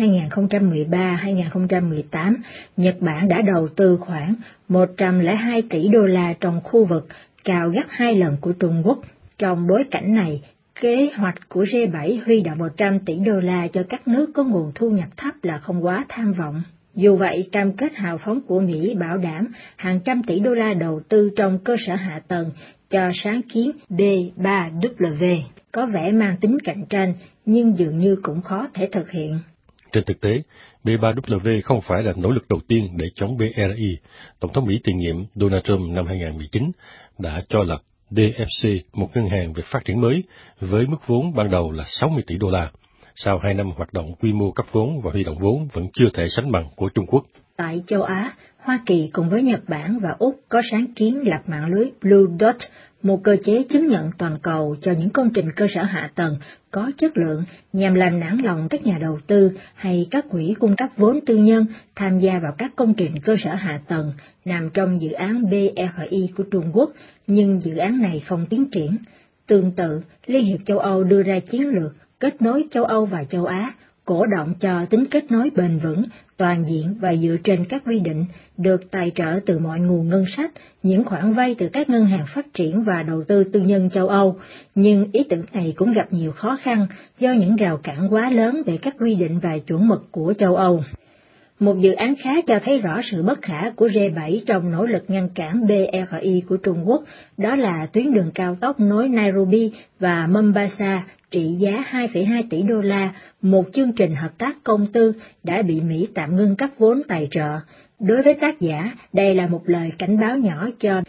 2013-2018, Nhật Bản đã đầu tư khoảng 102 tỷ đô la trong khu vực, cao gấp 2 lần của Trung Quốc. Trong bối cảnh này, kế hoạch của G7 huy động 100 tỷ đô la cho các nước có nguồn thu nhập thấp là không quá tham vọng. Dù vậy, cam kết hào phóng của Mỹ bảo đảm hàng trăm tỷ đô la đầu tư trong cơ sở hạ tầng cho sáng kiến B3W có vẻ mang tính cạnh tranh, nhưng dường như cũng khó thể thực hiện. Trên thực tế, B3W không phải là nỗ lực đầu tiên để chống BRI. Tổng thống Mỹ tiền nhiệm Donald Trump năm 2019 đã cho lập DFC, một ngân hàng về phát triển mới, với mức vốn ban đầu là 60 tỷ đô la. Sau 2 năm hoạt động, quy mô cấp vốn và huy động vốn vẫn chưa thể sánh bằng của Trung Quốc. Tại châu Á, Hoa Kỳ cùng với Nhật Bản và Úc có sáng kiến lập mạng lưới Blue Dot, một cơ chế chứng nhận toàn cầu cho những công trình cơ sở hạ tầng có chất lượng nhằm làm nản lòng các nhà đầu tư hay các quỹ cung cấp vốn tư nhân tham gia vào các công trình cơ sở hạ tầng nằm trong dự án BRI của Trung Quốc, nhưng dự án này không tiến triển. Tương tự, Liên hiệp châu Âu đưa ra chiến lược kết nối châu Âu và châu Á, cổ động cho tính kết nối bền vững, toàn diện và dựa trên các quy định, được tài trợ từ mọi nguồn ngân sách, những khoản vay từ các ngân hàng phát triển và đầu tư tư nhân châu Âu. Nhưng ý tưởng này cũng gặp nhiều khó khăn do những rào cản quá lớn về các quy định và chuẩn mực của châu Âu. Một dự án khác cho thấy rõ sự bất khả của G7 trong nỗ lực ngăn cản BRI của Trung Quốc, đó là tuyến đường cao tốc nối Nairobi và Mombasa trị giá 2,2 tỷ đô la, một chương trình hợp tác công tư đã bị Mỹ tạm ngưng cấp vốn tài trợ. Đối với tác giả, đây là một lời cảnh báo nhỏ cho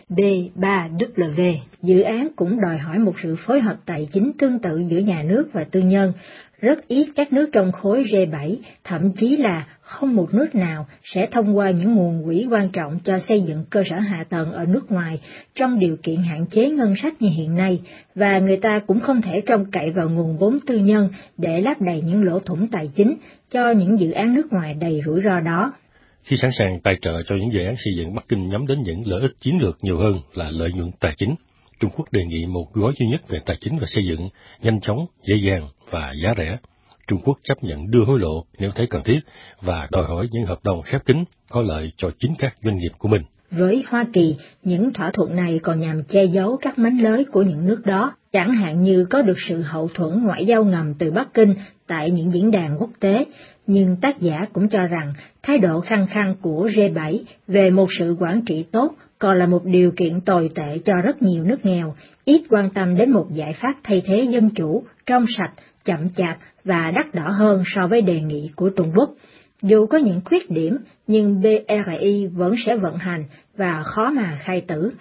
B3W. Dự án cũng đòi hỏi một sự phối hợp tài chính tương tự giữa nhà nước và tư nhân. Rất ít các nước trong khối G7, thậm chí là không một nước nào sẽ thông qua những nguồn quỹ quan trọng cho xây dựng cơ sở hạ tầng ở nước ngoài trong điều kiện hạn chế ngân sách như hiện nay, và người ta cũng không thể trông cậy vào nguồn vốn tư nhân để lấp đầy những lỗ thủng tài chính cho những dự án nước ngoài đầy rủi ro đó. Khi sẵn sàng tài trợ cho những dự án xây dựng, Bắc Kinh nhắm đến những lợi ích chiến lược nhiều hơn là lợi nhuận tài chính. Trung Quốc đề nghị một gói duy nhất về tài chính và xây dựng, nhanh chóng, dễ dàng và giá rẻ. Trung Quốc chấp nhận đưa hối lộ nếu thấy cần thiết và đòi hỏi những hợp đồng khép kín có lợi cho chính các doanh nghiệp của mình. Với Hoa Kỳ, những thỏa thuận này còn nhằm che giấu các mánh lới của những nước đó, chẳng hạn như có được sự hậu thuẫn ngoại giao ngầm từ Bắc Kinh tại những diễn đàn quốc tế. Nhưng tác giả cũng cho rằng thái độ khăng khăng của G7 về một sự quản trị tốt còn là một điều kiện tồi tệ cho rất nhiều nước nghèo, ít quan tâm đến một giải pháp thay thế dân chủ, trong sạch, chậm chạp và đắt đỏ hơn so với đề nghị của Trung Quốc. Dù có những khuyết điểm, nhưng BRI vẫn sẽ vận hành và khó mà khai tử.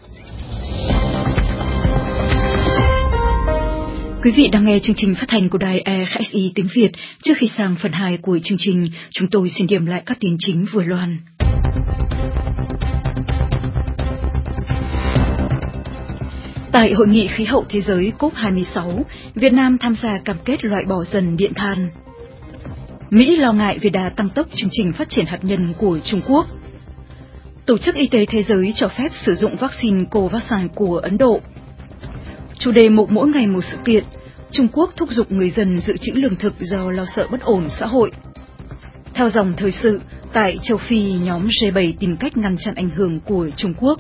Quý vị đang nghe chương trình phát thanh của đài RFI tiếng Việt. Trước khi sang phần 2 của chương trình, chúng tôi xin điểm lại các tin chính vừa loan. Tại Hội nghị Khí hậu Thế giới COP26, Việt Nam tham gia cam kết loại bỏ dần điện than. Mỹ lo ngại về đà tăng tốc chương trình phát triển hạt nhân của Trung Quốc. Tổ chức Y tế Thế giới cho phép sử dụng vaccine Covaxin của Ấn Độ. Chủ đề mục mỗi ngày một sự kiện, Trung Quốc thúc giục người dân dự trữ lương thực do lo sợ bất ổn xã hội. Theo dòng thời sự, tại châu Phi, nhóm G7 tìm cách ngăn chặn ảnh hưởng của Trung Quốc.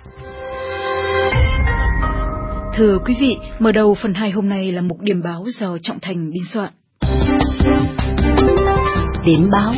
Thưa quý vị, mở đầu phần 2 hôm nay là mục điểm báo do Trọng Thành biên soạn. Điểm báo.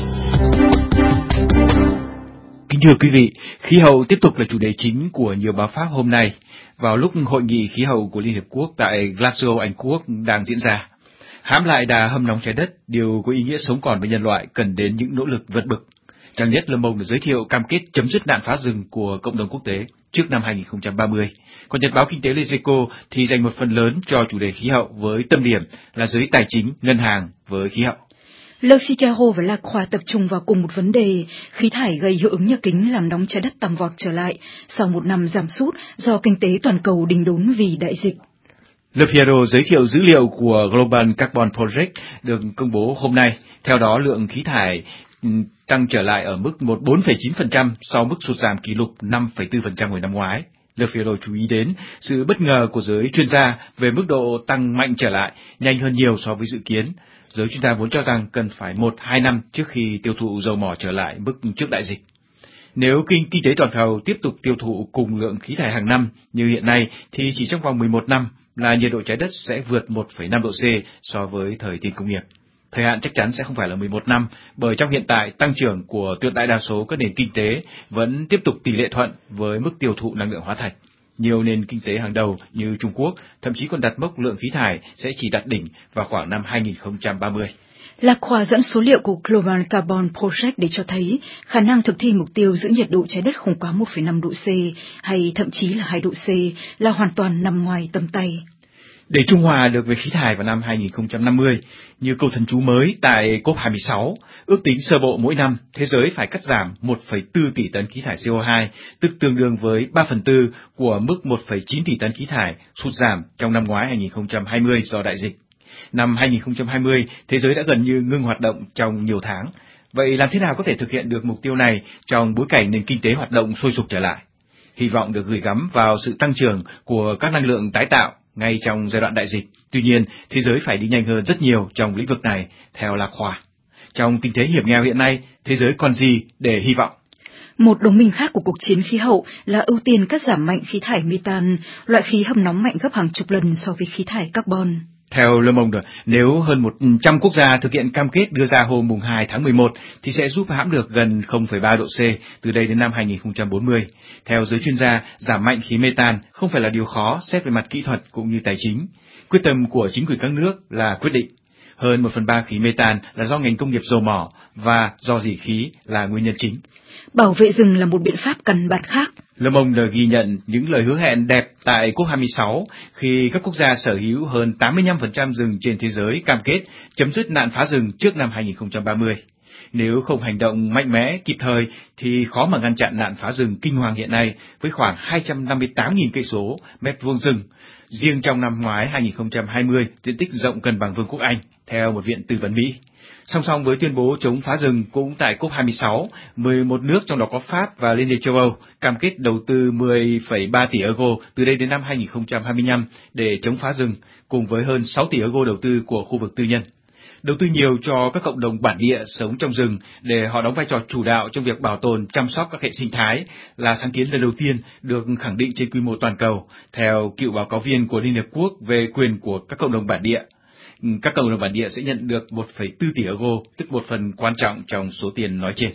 Kính thưa quý vị, khí hậu tiếp tục là chủ đề chính của nhiều báo Pháp hôm nay, vào lúc hội nghị khí hậu của Liên Hiệp Quốc tại Glasgow, Anh Quốc đang diễn ra. Hãm lại đà hâm nóng trái đất, điều có ý nghĩa sống còn với nhân loại cần đến những nỗ lực vượt bậc. Trang nhất Le Monde giới thiệu cam kết chấm dứt nạn phá rừng của cộng đồng quốc tế trước năm 2030. Còn nhật báo kinh tế Les Echos thì dành một phần lớn cho chủ đề khí hậu với tâm điểm là giới tài chính, ngân hàng với khí hậu. Le Figaro và La Croix tập trung vào cùng một vấn đề, khí thải gây hiệu ứng nhà kính làm nóng trái đất tăng vọt trở lại sau một năm giảm sút do kinh tế toàn cầu đình đốn vì đại dịch. Le Figaro giới thiệu dữ liệu của Global Carbon Project được công bố hôm nay. Theo đó, lượng khí thải tăng trở lại ở mức 4,9% sau mức sụt giảm kỷ lục 5,4% hồi năm ngoái. Le Figaro chú ý đến sự bất ngờ của giới chuyên gia về mức độ tăng mạnh trở lại, nhanh hơn nhiều so với dự kiến. Giới chuyên gia vốn cho rằng cần phải 1-2 năm trước khi tiêu thụ dầu mỏ trở lại mức trước đại dịch. Nếu kinh tế toàn cầu tiếp tục tiêu thụ cùng lượng khí thải hàng năm như hiện nay, thì chỉ trong vòng 11 năm là nhiệt độ trái đất sẽ vượt 1,5 độ C so với thời tiền công nghiệp. Thời hạn chắc chắn sẽ không phải là 11 năm, bởi trong hiện tại tăng trưởng của tuyệt đại đa số các nền kinh tế vẫn tiếp tục tỷ lệ thuận với mức tiêu thụ năng lượng hóa thạch. Nhiều nền kinh tế hàng đầu như Trung Quốc thậm chí còn đặt mốc lượng khí thải sẽ chỉ đạt đỉnh vào khoảng năm 2030. La Croix dẫn số liệu của Global Carbon Project để cho thấy khả năng thực thi mục tiêu giữ nhiệt độ trái đất không quá 1,5 độ C hay thậm chí là 2 độ C là hoàn toàn nằm ngoài tầm tay. Để trung hòa được với khí thải vào năm 2050, như câu thần chú mới tại COP26, ước tính sơ bộ mỗi năm thế giới phải cắt giảm 1,4 tỷ tấn khí thải CO2, tức tương đương với 3/4 của mức 1,9 tỷ tấn khí thải sụt giảm trong năm ngoái 2020 do đại dịch. Năm 2020, thế giới đã gần như ngưng hoạt động trong nhiều tháng. Vậy làm thế nào có thể thực hiện được mục tiêu này trong bối cảnh nền kinh tế hoạt động sôi sục trở lại? Hy vọng được gửi gắm vào sự tăng trưởng của các năng lượng tái tạo ngay trong giai đoạn đại dịch. Tuy nhiên, thế giới phải đi nhanh hơn rất nhiều trong lĩnh vực này, theo La Croix. Trong tình thế hiểm nghèo hiện nay, thế giới còn gì để hy vọng? Một đồng minh khác của cuộc chiến khí hậu là ưu tiên cắt giảm mạnh khí thải metan, loại khí hâm nóng mạnh gấp hàng chục lần so với khí thải carbon. Theo Le Monde, nếu hơn 100 quốc gia thực hiện cam kết đưa ra hôm 2 tháng 11 thì sẽ giúp hãm được gần 0,3 độ C từ đây đến năm 2040. Theo giới chuyên gia, giảm mạnh khí metan không phải là điều khó xét về mặt kỹ thuật cũng như tài chính. Quyết tâm của chính quyền các nước là quyết định. Hơn 1/3 khí metan là do ngành công nghiệp dầu mỏ và do rỉ khí là nguyên nhân chính. Bảo vệ rừng là một biện pháp căn bản khác. Le Monde ghi nhận những lời hứa hẹn đẹp tại COP26 khi các quốc gia sở hữu hơn 85% rừng trên thế giới cam kết chấm dứt nạn phá rừng trước năm 2030. Nếu không hành động mạnh mẽ kịp thời thì khó mà ngăn chặn nạn phá rừng kinh hoàng hiện nay với khoảng 258.000 cây số mét vuông rừng. Riêng trong năm ngoái 2020, diện tích rộng gần bằng Vương quốc Anh, theo một viện tư vấn Mỹ. Song song với tuyên bố chống phá rừng cũng tại COP26, 11 nước trong đó có Pháp và Liên minh châu Âu cam kết đầu tư 10,3 tỷ euro từ đây đến năm 2025 để chống phá rừng, cùng với hơn 6 tỷ euro đầu tư của khu vực tư nhân. đầu tư nhiều cho các cộng đồng bản địa sống trong rừng để họ đóng vai trò chủ đạo trong việc bảo tồn, chăm sóc các hệ sinh thái là sáng kiến lần đầu tiên được khẳng định trên quy mô toàn cầu, theo cựu báo cáo viên của Liên Hiệp Quốc về quyền của các cộng đồng bản địa. Các cộng đồng bản địa sẽ nhận được 1,4 tỷ euro, tức một phần quan trọng trong số tiền nói trên.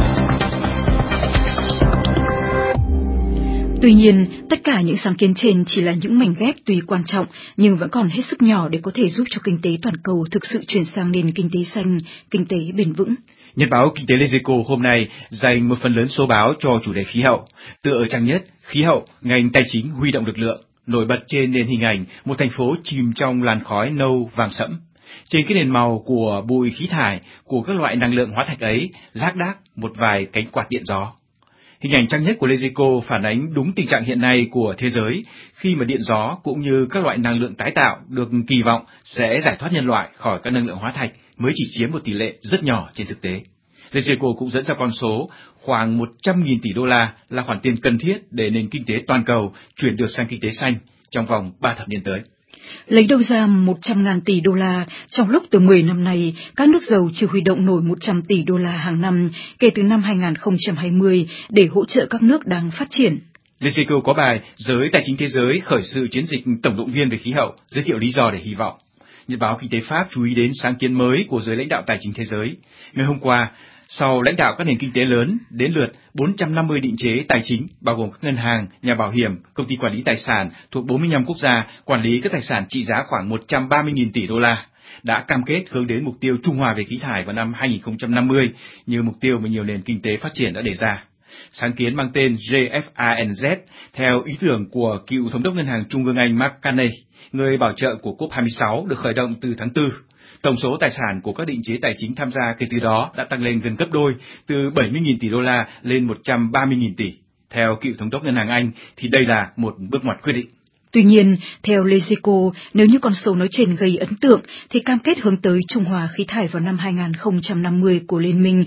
Tuy nhiên, tất cả những sáng kiến trên chỉ là những mảnh ghép tuy quan trọng nhưng vẫn còn hết sức nhỏ để có thể giúp cho kinh tế toàn cầu thực sự chuyển sang nền kinh tế xanh, kinh tế bền vững. Nhật báo Kinh tế Les Echos hôm nay dành một phần lớn số báo cho chủ đề khí hậu. Tựa trang nhất, khí hậu, ngành tài chính huy động lực lượng, nổi bật trên nền hình ảnh một thành phố chìm trong làn khói nâu vàng sẫm. Trên cái nền màu của bụi khí thải của các loại năng lượng hóa thạch ấy, lác đác một vài cánh quạt điện gió. Hình ảnh trang nhất của Les Echos phản ánh đúng tình trạng hiện nay của thế giới, khi mà điện gió cũng như các loại năng lượng tái tạo được kỳ vọng sẽ giải thoát nhân loại khỏi các năng lượng hóa thạch mới chỉ chiếm một tỷ lệ rất nhỏ trên thực tế. Les Echos cũng dẫn ra con số khoảng 100.000 tỷ đô la là khoản tiền cần thiết để nền kinh tế toàn cầu chuyển được sang kinh tế xanh trong vòng 3 thập niên tới. Lấy đâu ra 100.000 tỷ đô la trong lúc từ 10 năm nay các nước giàu chưa huy động nổi 100 tỷ đô la hàng năm kể từ năm 2020 để hỗ trợ các nước đang phát triển. Les Echos có bài Giới tài chính thế giới khởi sự chiến dịch tổng động viên về khí hậu, giới thiệu lý do để hy vọng. Nhật báo Kinh tế Pháp chú ý đến sáng kiến mới của giới lãnh đạo tài chính thế giới. Ngày hôm qua, sau lãnh đạo các nền kinh tế lớn, đến lượt 450 định chế tài chính, bao gồm các ngân hàng, nhà bảo hiểm, công ty quản lý tài sản thuộc 45 quốc gia, quản lý các tài sản trị giá khoảng 130.000 tỷ đô la, đã cam kết hướng đến mục tiêu trung hòa về khí thải vào năm 2050, như mục tiêu mà nhiều nền kinh tế phát triển đã đề ra. Sáng kiến mang tên JFANZ, theo ý tưởng của cựu thống đốc ngân hàng Trung ương Anh Mark Carney, người bảo trợ của COP26, được khởi động từ tháng 4. Tổng số tài sản của các định chế tài chính tham gia kể từ đó đã tăng lên gần gấp đôi, từ 70.000 tỷ đô la lên 130.000 tỷ. Theo cựu thống đốc ngân hàng Anh thì đây là một bước ngoặt quyết định. Tuy nhiên, theo Les Echos, nếu như con số nói trên gây ấn tượng, thì cam kết hướng tới trung hòa khí thải vào năm 2050 của Liên minh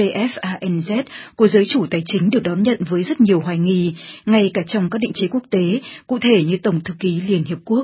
JFANZ của giới chủ tài chính được đón nhận với rất nhiều hoài nghi, ngay cả trong các định chế quốc tế, cụ thể như Tổng thư ký Liên Hiệp Quốc.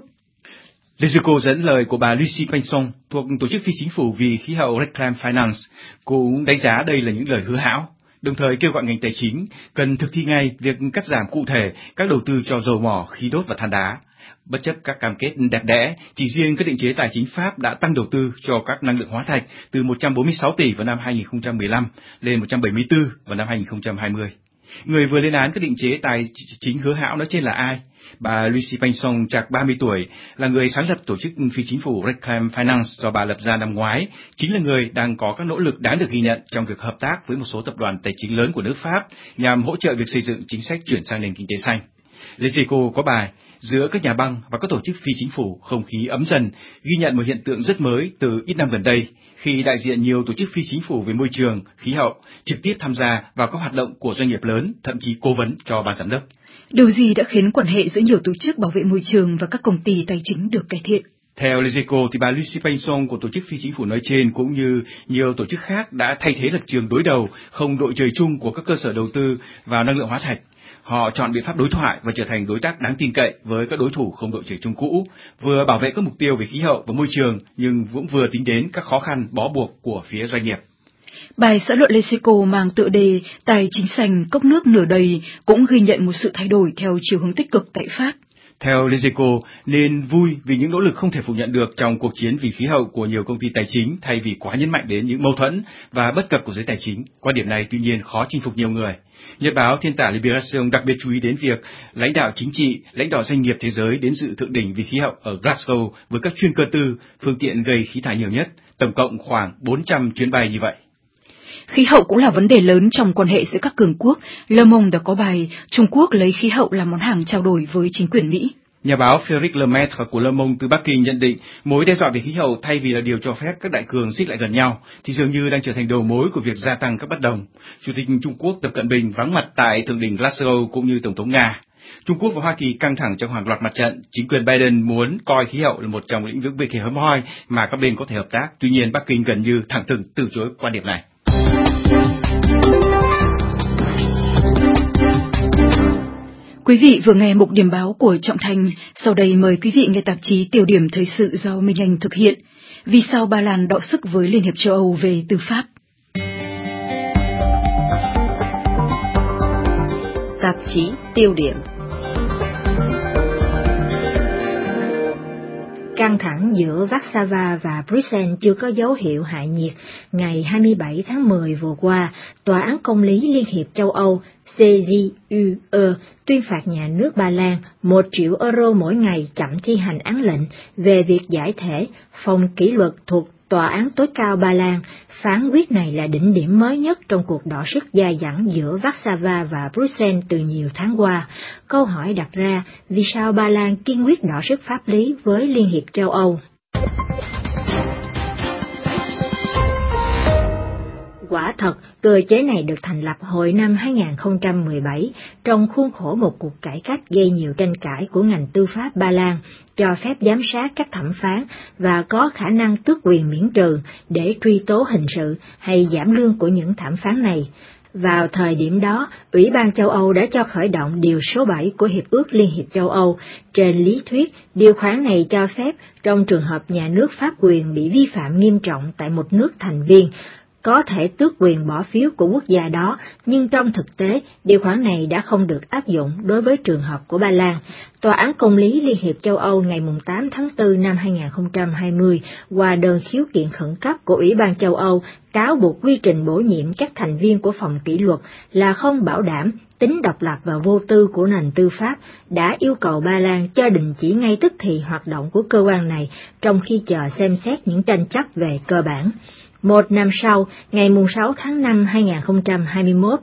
Les Echos dẫn lời của bà Lucie Pinson thuộc tổ chức phi chính phủ vì khí hậu Reclaim Finance cũng đánh giá đây là những lời hứa hão, đồng thời kêu gọi ngành tài chính cần thực thi ngay việc cắt giảm cụ thể các đầu tư cho dầu mỏ, khí đốt và than đá. Bất chấp các cam kết đẹp đẽ, chỉ riêng các định chế tài chính Pháp đã tăng đầu tư cho các năng lượng hóa thạch từ 146 tỷ vào năm 2015 lên 174 vào năm 2020. Người vừa lên án các định chế tài chính hứa hão nói trên là ai? Bà Lucie Pinson, trạc 30 tuổi, là người sáng lập tổ chức phi chính phủ Reclaim Finance do bà lập ra năm ngoái, chính là người đang có các nỗ lực đáng được ghi nhận trong việc hợp tác với một số tập đoàn tài chính lớn của nước Pháp nhằm hỗ trợ việc xây dựng chính sách chuyển sang nền kinh tế xanh. Les Echos có bài Giữa các nhà băng và các tổ chức phi chính phủ, không khí ấm dần, ghi nhận một hiện tượng rất mới từ ít năm gần đây, khi đại diện nhiều tổ chức phi chính phủ về môi trường, khí hậu trực tiếp tham gia vào các hoạt động của doanh nghiệp lớn, thậm chí cố vấn cho ban giám đốc. Điều gì đã khiến quan hệ giữa nhiều tổ chức bảo vệ môi trường và các công ty tài chính được cải thiện? Theo Les Echos, thì bà Lucie Pinson của tổ chức phi chính phủ nói trên cũng như nhiều tổ chức khác đã thay thế lập trường đối đầu, không đội trời chung của các cơ sở đầu tư vào năng lượng hóa thạch. Họ chọn biện pháp đối thoại và trở thành đối tác đáng tin cậy với các đối thủ không đội trời chung cũ, vừa bảo vệ các mục tiêu về khí hậu và môi trường nhưng cũng vừa tính đến các khó khăn bó buộc của phía doanh nghiệp. Bài xã luận Les Echos mang tựa đề Tài chính xanh cốc nước nửa đầy cũng ghi nhận một sự thay đổi theo chiều hướng tích cực tại Pháp. Theo Les Echos, nên vui vì những nỗ lực không thể phủ nhận được trong cuộc chiến vì khí hậu của nhiều công ty tài chính thay vì quá nhấn mạnh đến những mâu thuẫn và bất cập của giới tài chính. Quan điểm này tuy nhiên khó chinh phục nhiều người. Nhật báo Thiên tả Libération đặc biệt chú ý đến việc lãnh đạo chính trị, lãnh đạo doanh nghiệp thế giới đến dự thượng đỉnh vì khí hậu ở Glasgow với các chuyên cơ tư, phương tiện gây khí thải nhiều nhất, tổng cộng khoảng 400 chuyến bay như vậy. Khí hậu cũng là vấn đề lớn trong quan hệ giữa các cường quốc. Le Monde đã có bài Trung Quốc lấy khí hậu làm món hàng trao đổi với chính quyền Mỹ. Nhà báo Frédéric Lemaitre của Le Monde từ Bắc Kinh nhận định mối đe dọa về khí hậu thay vì là điều cho phép các đại cường xích lại gần nhau thì dường như đang trở thành đầu mối của việc gia tăng các bất đồng. Chủ tịch Trung Quốc Tập Cận Bình vắng mặt tại thượng đỉnh Glasgow cũng như Tổng thống Nga. Trung Quốc và Hoa Kỳ căng thẳng trong hàng loạt mặt trận. Chính quyền Biden muốn coi khí hậu là một trong lĩnh vực về hiếm hoi mà các bên có thể hợp tác. Tuy nhiên, Bắc Kinh gần như thẳng thừng từ chối quan điểm này. Quý vị vừa nghe mục điểm báo của Trọng Thành. Sau đây mời quý vị nghe tạp chí Tiêu điểm Thời sự do Minh Anh thực hiện. Vì sao Ba Lan đọ sức với Liên hiệp châu Âu về tư pháp? Tạp chí tiêu điểm. Căng thẳng giữa Warsaw và Bruxelles chưa có dấu hiệu hạ nhiệt. Ngày 27 tháng 10 vừa qua, Tòa án Công lý Liên hiệp châu Âu CJUE tuyên phạt nhà nước Ba Lan 1 triệu euro mỗi ngày chậm thi hành án lệnh về việc giải thể phòng kỷ luật thuộc Tòa án tối cao Ba Lan. Phán quyết này là đỉnh điểm mới nhất trong cuộc đọ sức dai dẳng giữa Warsaw và Bruxelles từ nhiều tháng qua. Câu hỏi đặt ra, vì sao Ba Lan kiên quyết đọ sức pháp lý với Liên hiệp châu Âu? Quả thật, cơ chế này được thành lập hồi năm 2017 trong khuôn khổ một cuộc cải cách gây nhiều tranh cãi của ngành tư pháp Ba Lan, cho phép giám sát các thẩm phán và có khả năng tước quyền miễn trừ để truy tố hình sự hay giảm lương của những thẩm phán này. Vào thời điểm đó, Ủy ban châu Âu đã cho khởi động điều số 7 của Hiệp ước Liên hiệp châu Âu. Trên lý thuyết, điều khoản này cho phép trong trường hợp nhà nước pháp quyền bị vi phạm nghiêm trọng tại một nước thành viên, có thể tước quyền bỏ phiếu của quốc gia đó, nhưng trong thực tế, điều khoản này đã không được áp dụng đối với trường hợp của Ba Lan. Tòa án Công lý Liên hiệp châu Âu ngày 8 tháng 4 năm 2020, qua đơn khiếu kiện khẩn cấp của Ủy ban châu Âu, cáo buộc quy trình bổ nhiệm các thành viên của phòng kỷ luật là không bảo đảm tính độc lập và vô tư của nền tư pháp, đã yêu cầu Ba Lan cho đình chỉ ngay tức thì hoạt động của cơ quan này, trong khi chờ xem xét những tranh chấp về cơ bản. Một năm sau, ngày 6 tháng 5 2021,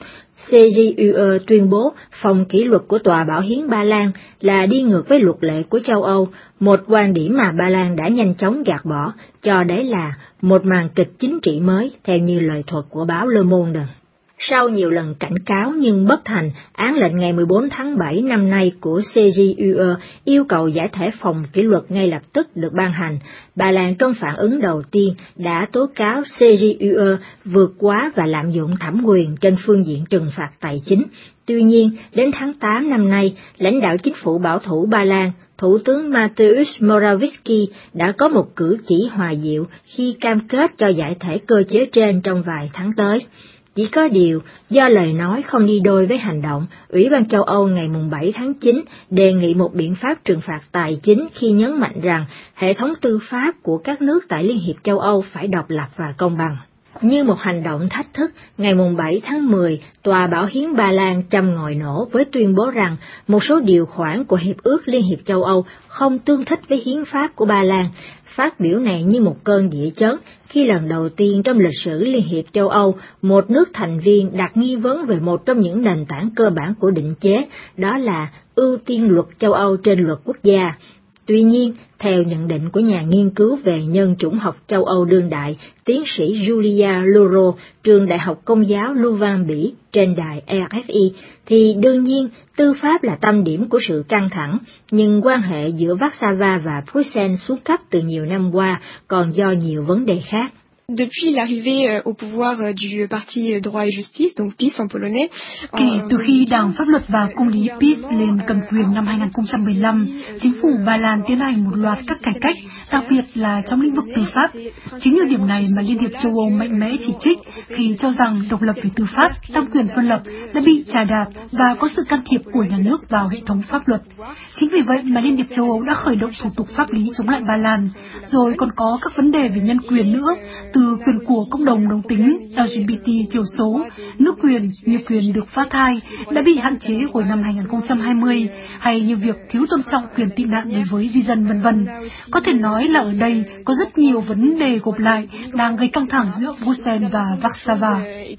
CJUE tuyên bố phòng kỷ luật của Tòa Bảo hiến Ba Lan là đi ngược với luật lệ của châu Âu, một quan điểm mà Ba Lan đã nhanh chóng gạt bỏ, cho đấy là một màn kịch chính trị mới, theo như lời thuật của báo Le Monde. Sau nhiều lần cảnh cáo nhưng bất thành, án lệnh ngày 14 tháng 7 năm nay của CJUE yêu cầu giải thể phòng kỷ luật ngay lập tức được ban hành. Ba Lan trong phản ứng đầu tiên đã tố cáo CJUE vượt quá và lạm dụng thẩm quyền trên phương diện trừng phạt tài chính. Tuy nhiên, đến tháng 8 năm nay, lãnh đạo chính phủ bảo thủ Ba Lan, Thủ tướng Mateusz Morawiecki đã có một cử chỉ hòa dịu khi cam kết cho giải thể cơ chế trên trong vài tháng tới. Chỉ có điều, do lời nói không đi đôi với hành động, Ủy ban châu Âu ngày 7 tháng 9 đề nghị một biện pháp trừng phạt tài chính khi nhấn mạnh rằng hệ thống tư pháp của các nước tại Liên hiệp châu Âu phải độc lập và công bằng. Như một hành động thách thức, ngày 7 tháng 10, Tòa Bảo hiến Ba Lan châm ngòi nổ với tuyên bố rằng một số điều khoản của Hiệp ước Liên hiệp châu Âu không tương thích với hiến pháp của Ba Lan. Phát biểu này như một cơn địa chấn khi lần đầu tiên trong lịch sử Liên hiệp châu Âu, một nước thành viên đặt nghi vấn về một trong những nền tảng cơ bản của định chế, đó là ưu tiên luật châu Âu trên luật quốc gia. Tuy nhiên, theo nhận định của nhà nghiên cứu về nhân chủng học châu Âu đương đại, tiến sĩ Julia Loro, trường Đại học Công giáo Louvain, Bỉ, trên đài RFI, thì đương nhiên tư pháp là tâm điểm của sự căng thẳng, nhưng quan hệ giữa Warsaw và Bruxelles xuống cấp từ nhiều năm qua còn do nhiều vấn đề khác. Depuis l'arrivée au pouvoir du parti Droit et Justice, donc PiS en polonais. Kể từ khi Đảng Pháp luật và Công lý PiS lên cầm quyền năm 2015, chính phủ Ba Lan tiến hành một loạt các cải cách, đặc biệt là trong lĩnh vực tư pháp. Chính nhờ điểm này mà Liên hiệp châu Âu mạnh mẽ chỉ trích khi cho rằng độc lập về tư pháp, tam quyền phân lập đã bị chà đạp và có sự can thiệp của nhà nước vào hệ thống pháp luật. Chính vì vậy mà Liên hiệp châu Âu đã khởi động thủ tục pháp lý chống lại Ba Lan, rồi còn có các vấn đề về nhân quyền nữa, từ quyền của cộng đồng đồng tính, LGBT thiểu số, nước quyền như quyền được phá thai đã bị hạn chế hồi năm 2020, hay như việc thiếu tôn trọng quyền tị nạn đối với di dân v.v. Có thể nói là ở đây có rất nhiều vấn đề gộp lại đang gây căng thẳng giữa Bruxelles và Warsaw.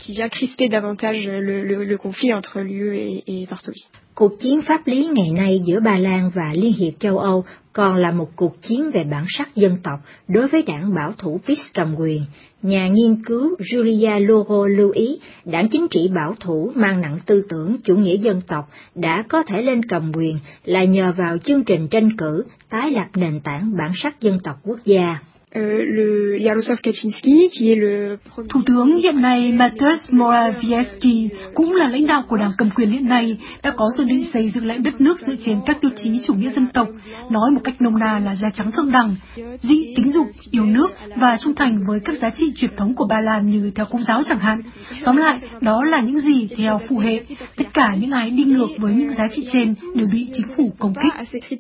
Cuộc chiến pháp lý ngày nay giữa Ba Lan và Liên hiệp châu Âu còn là một cuộc chiến về bản sắc dân tộc đối với đảng bảo thủ PiS cầm quyền. Nhà nghiên cứu Julia Loro lưu ý đảng chính trị bảo thủ mang nặng tư tưởng chủ nghĩa dân tộc đã có thể lên cầm quyền là nhờ vào chương trình tranh cử tái lập nền tảng bản sắc dân tộc quốc gia. Jarosław Kaczynski, qui est le Thủ tướng hiện nay Mateusz Morawiecki cũng là lãnh đạo của đảng cầm quyền hiện nay, đã có dự định xây dựng lại đất nước dựa trên các tiêu chí chủ nghĩa dân tộc, nói một cách nôm na là da trắng thượng đẳng, dị tính dục, yêu nước và trung thành với các giá trị truyền thống của Ba Lan như theo Công giáo chẳng hạn. Tóm lại, đó là những gì theo phụ hệ. Tất cả những ai đi ngược với những giá trị trên đều bị chính phủ công kích.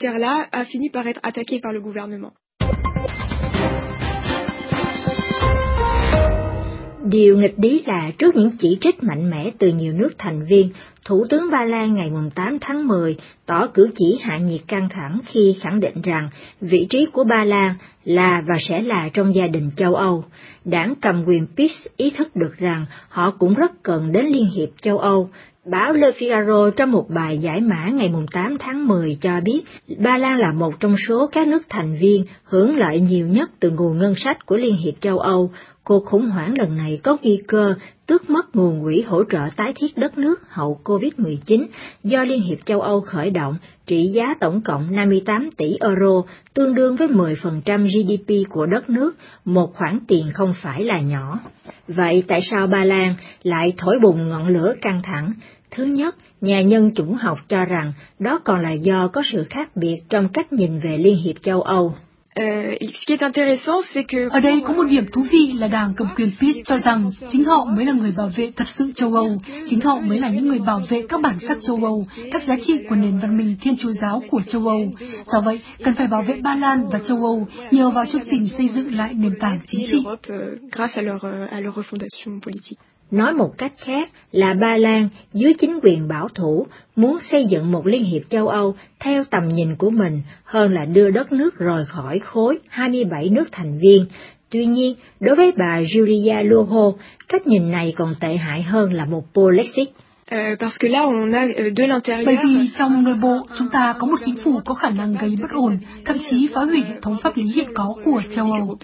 Điều nghịch lý là trước những chỉ trích mạnh mẽ từ nhiều nước thành viên, Thủ tướng Ba Lan ngày 8 tháng 10 tỏ cử chỉ hạ nhiệt căng thẳng khi khẳng định rằng vị trí của Ba Lan là và sẽ là trong gia đình châu Âu. Đảng cầm quyền PiS ý thức được rằng họ cũng rất cần đến Liên hiệp châu Âu. Báo Le Figaro trong một bài giải mã ngày 8 tháng 10 cho biết Ba Lan là một trong số các nước thành viên hưởng lợi nhiều nhất từ nguồn ngân sách của Liên hiệp châu Âu. Cuộc khủng hoảng lần này có nguy cơ tước mất nguồn quỹ hỗ trợ tái thiết đất nước hậu Covid-19 do Liên hiệp châu Âu khởi động, trị giá tổng cộng 58 tỷ euro, tương đương với 10% GDP của đất nước, một khoản tiền không phải là nhỏ. Vậy tại sao Ba Lan lại thổi bùng ngọn lửa căng thẳng? Thứ nhất, nhà nhân chủng học cho rằng đó còn là do có sự khác biệt trong cách nhìn về Liên hiệp châu Âu. Ở đây có một điểm thú vị là đảng cầm quyền PiS cho rằng chính họ mới là người bảo vệ thật sự châu Âu, chính họ mới là những người bảo vệ các bản sắc châu Âu, các giá trị của nền văn minh Thiên Chúa giáo của châu Âu. Do vậy, cần phải bảo vệ Ba Lan và châu Âu nhờ vào chương trình xây dựng lại nền tảng chính trị. Nói một cách khác là Ba Lan dưới chính quyền bảo thủ muốn xây dựng một Liên hiệp châu Âu theo tầm nhìn của mình hơn là đưa đất nước rời khỏi khối 27 nước thành viên. Tuy nhiên, đối với bà Julia Luho, cách nhìn này còn tệ hại hơn là một Polexit. Bởi vì trong nội bộ chúng ta có một chính phủ có khả năng gây bất ổn, thậm chí phá hủy hệ thống pháp lý hiện có của châu Âu.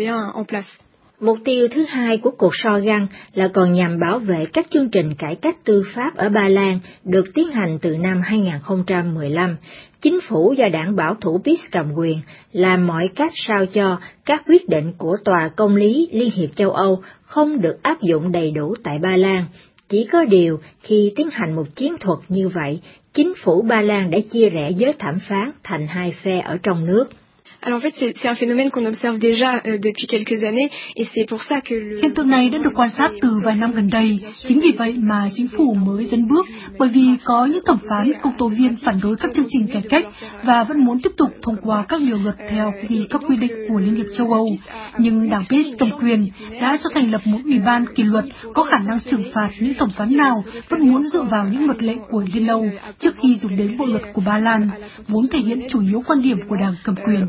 Mục tiêu thứ hai của cuộc so găng là còn nhằm bảo vệ các chương trình cải cách tư pháp ở Ba Lan được tiến hành từ năm 2015. Chính phủ do đảng bảo thủ PiS cầm quyền làm mọi cách sao cho các quyết định của Tòa Công lý Liên hiệp châu Âu không được áp dụng đầy đủ tại Ba Lan. Chỉ có điều, khi tiến hành một chiến thuật như vậy, chính phủ Ba Lan đã chia rẽ giới thẩm phán thành hai phe ở trong nước. Alors en fait, c'est un phénomène qu'on observe déjà depuis quelques années, et c'est pour ça que Hiện tượng này đã được quan sát từ vài năm gần đây. Chính vì vậy mà chính phủ mới dẫn bước, bởi vì có những thẩm phán, công tố viên phản đối các chương trình cải cách và vẫn muốn tiếp tục thông qua các điều luật theo các quy định của Liên hiệp châu Âu. Nhưng đảng PiS cầm quyền đã cho thành lập một ủy ban kỷ luật có khả năng trừng phạt những thẩm phán nào vẫn muốn dựa vào những luật lệ của Liên Âu trước khi dùng đến bộ luật của Ba Lan, vốn thể hiện chủ yếu quan điểm của đảng cầm quyền.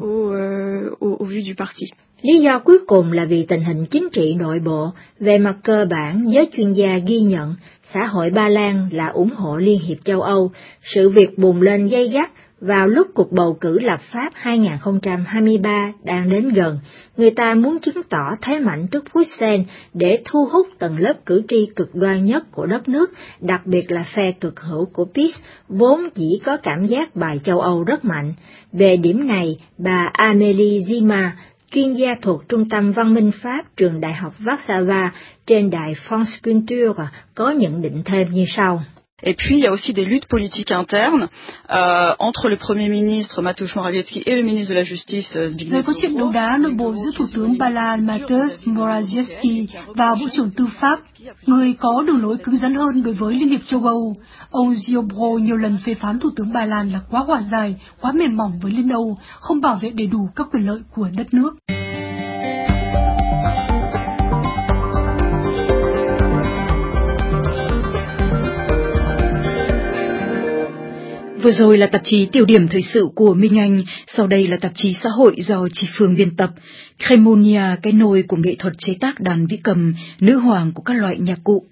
Au vu du parti. Lý do cuối cùng là vì tình hình chính trị nội bộ. Về mặt cơ bản, giới chuyên gia ghi nhận xã hội Ba Lan là ủng hộ Liên hiệp châu Âu. Sự việc bùng lên gay gắt vào lúc cuộc bầu cử lập pháp 2023 đang đến gần. Người ta muốn chứng tỏ thế mạnh trước Bruxelles để thu hút tầng lớp cử tri cực đoan nhất của đất nước, đặc biệt là phe cực hữu của PiS, vốn chỉ có cảm giác bài châu Âu rất mạnh. Về điểm này, bà Amélie Zima, chuyên gia thuộc Trung tâm Văn minh Pháp, trường Đại học Warsaw trên đài France Culture, có nhận định thêm như sau. Et puis, il y a aussi des luttes politiques internes entre le Premier ministre Mateusz Morawiecki et le ministre de la Justice Zbigniew. Rồi có chuyện đấu đá nội bộ giữa Thủ tướng Ba Lan Mateusz Morawiecki và Bộ trưởng Tư pháp, người có đường lối cứng rắn hơn đối với Liên hiệp châu Âu. Ông Ziobro nhiều lần phê phán Thủ tướng Ba Lan là quá hòa giải, quá mềm mỏng với Liên Âu, không bảo vệ đầy đủ các quyền lợi của đất nước. Vừa rồi là tạp chí Tiêu điểm thời sự của Minh Anh, sau đây là tạp chí xã hội do chị Phương biên tập. Cremonia, cái nôi của nghệ thuật chế tác đàn vĩ cầm, nữ hoàng của các loại nhạc cụ.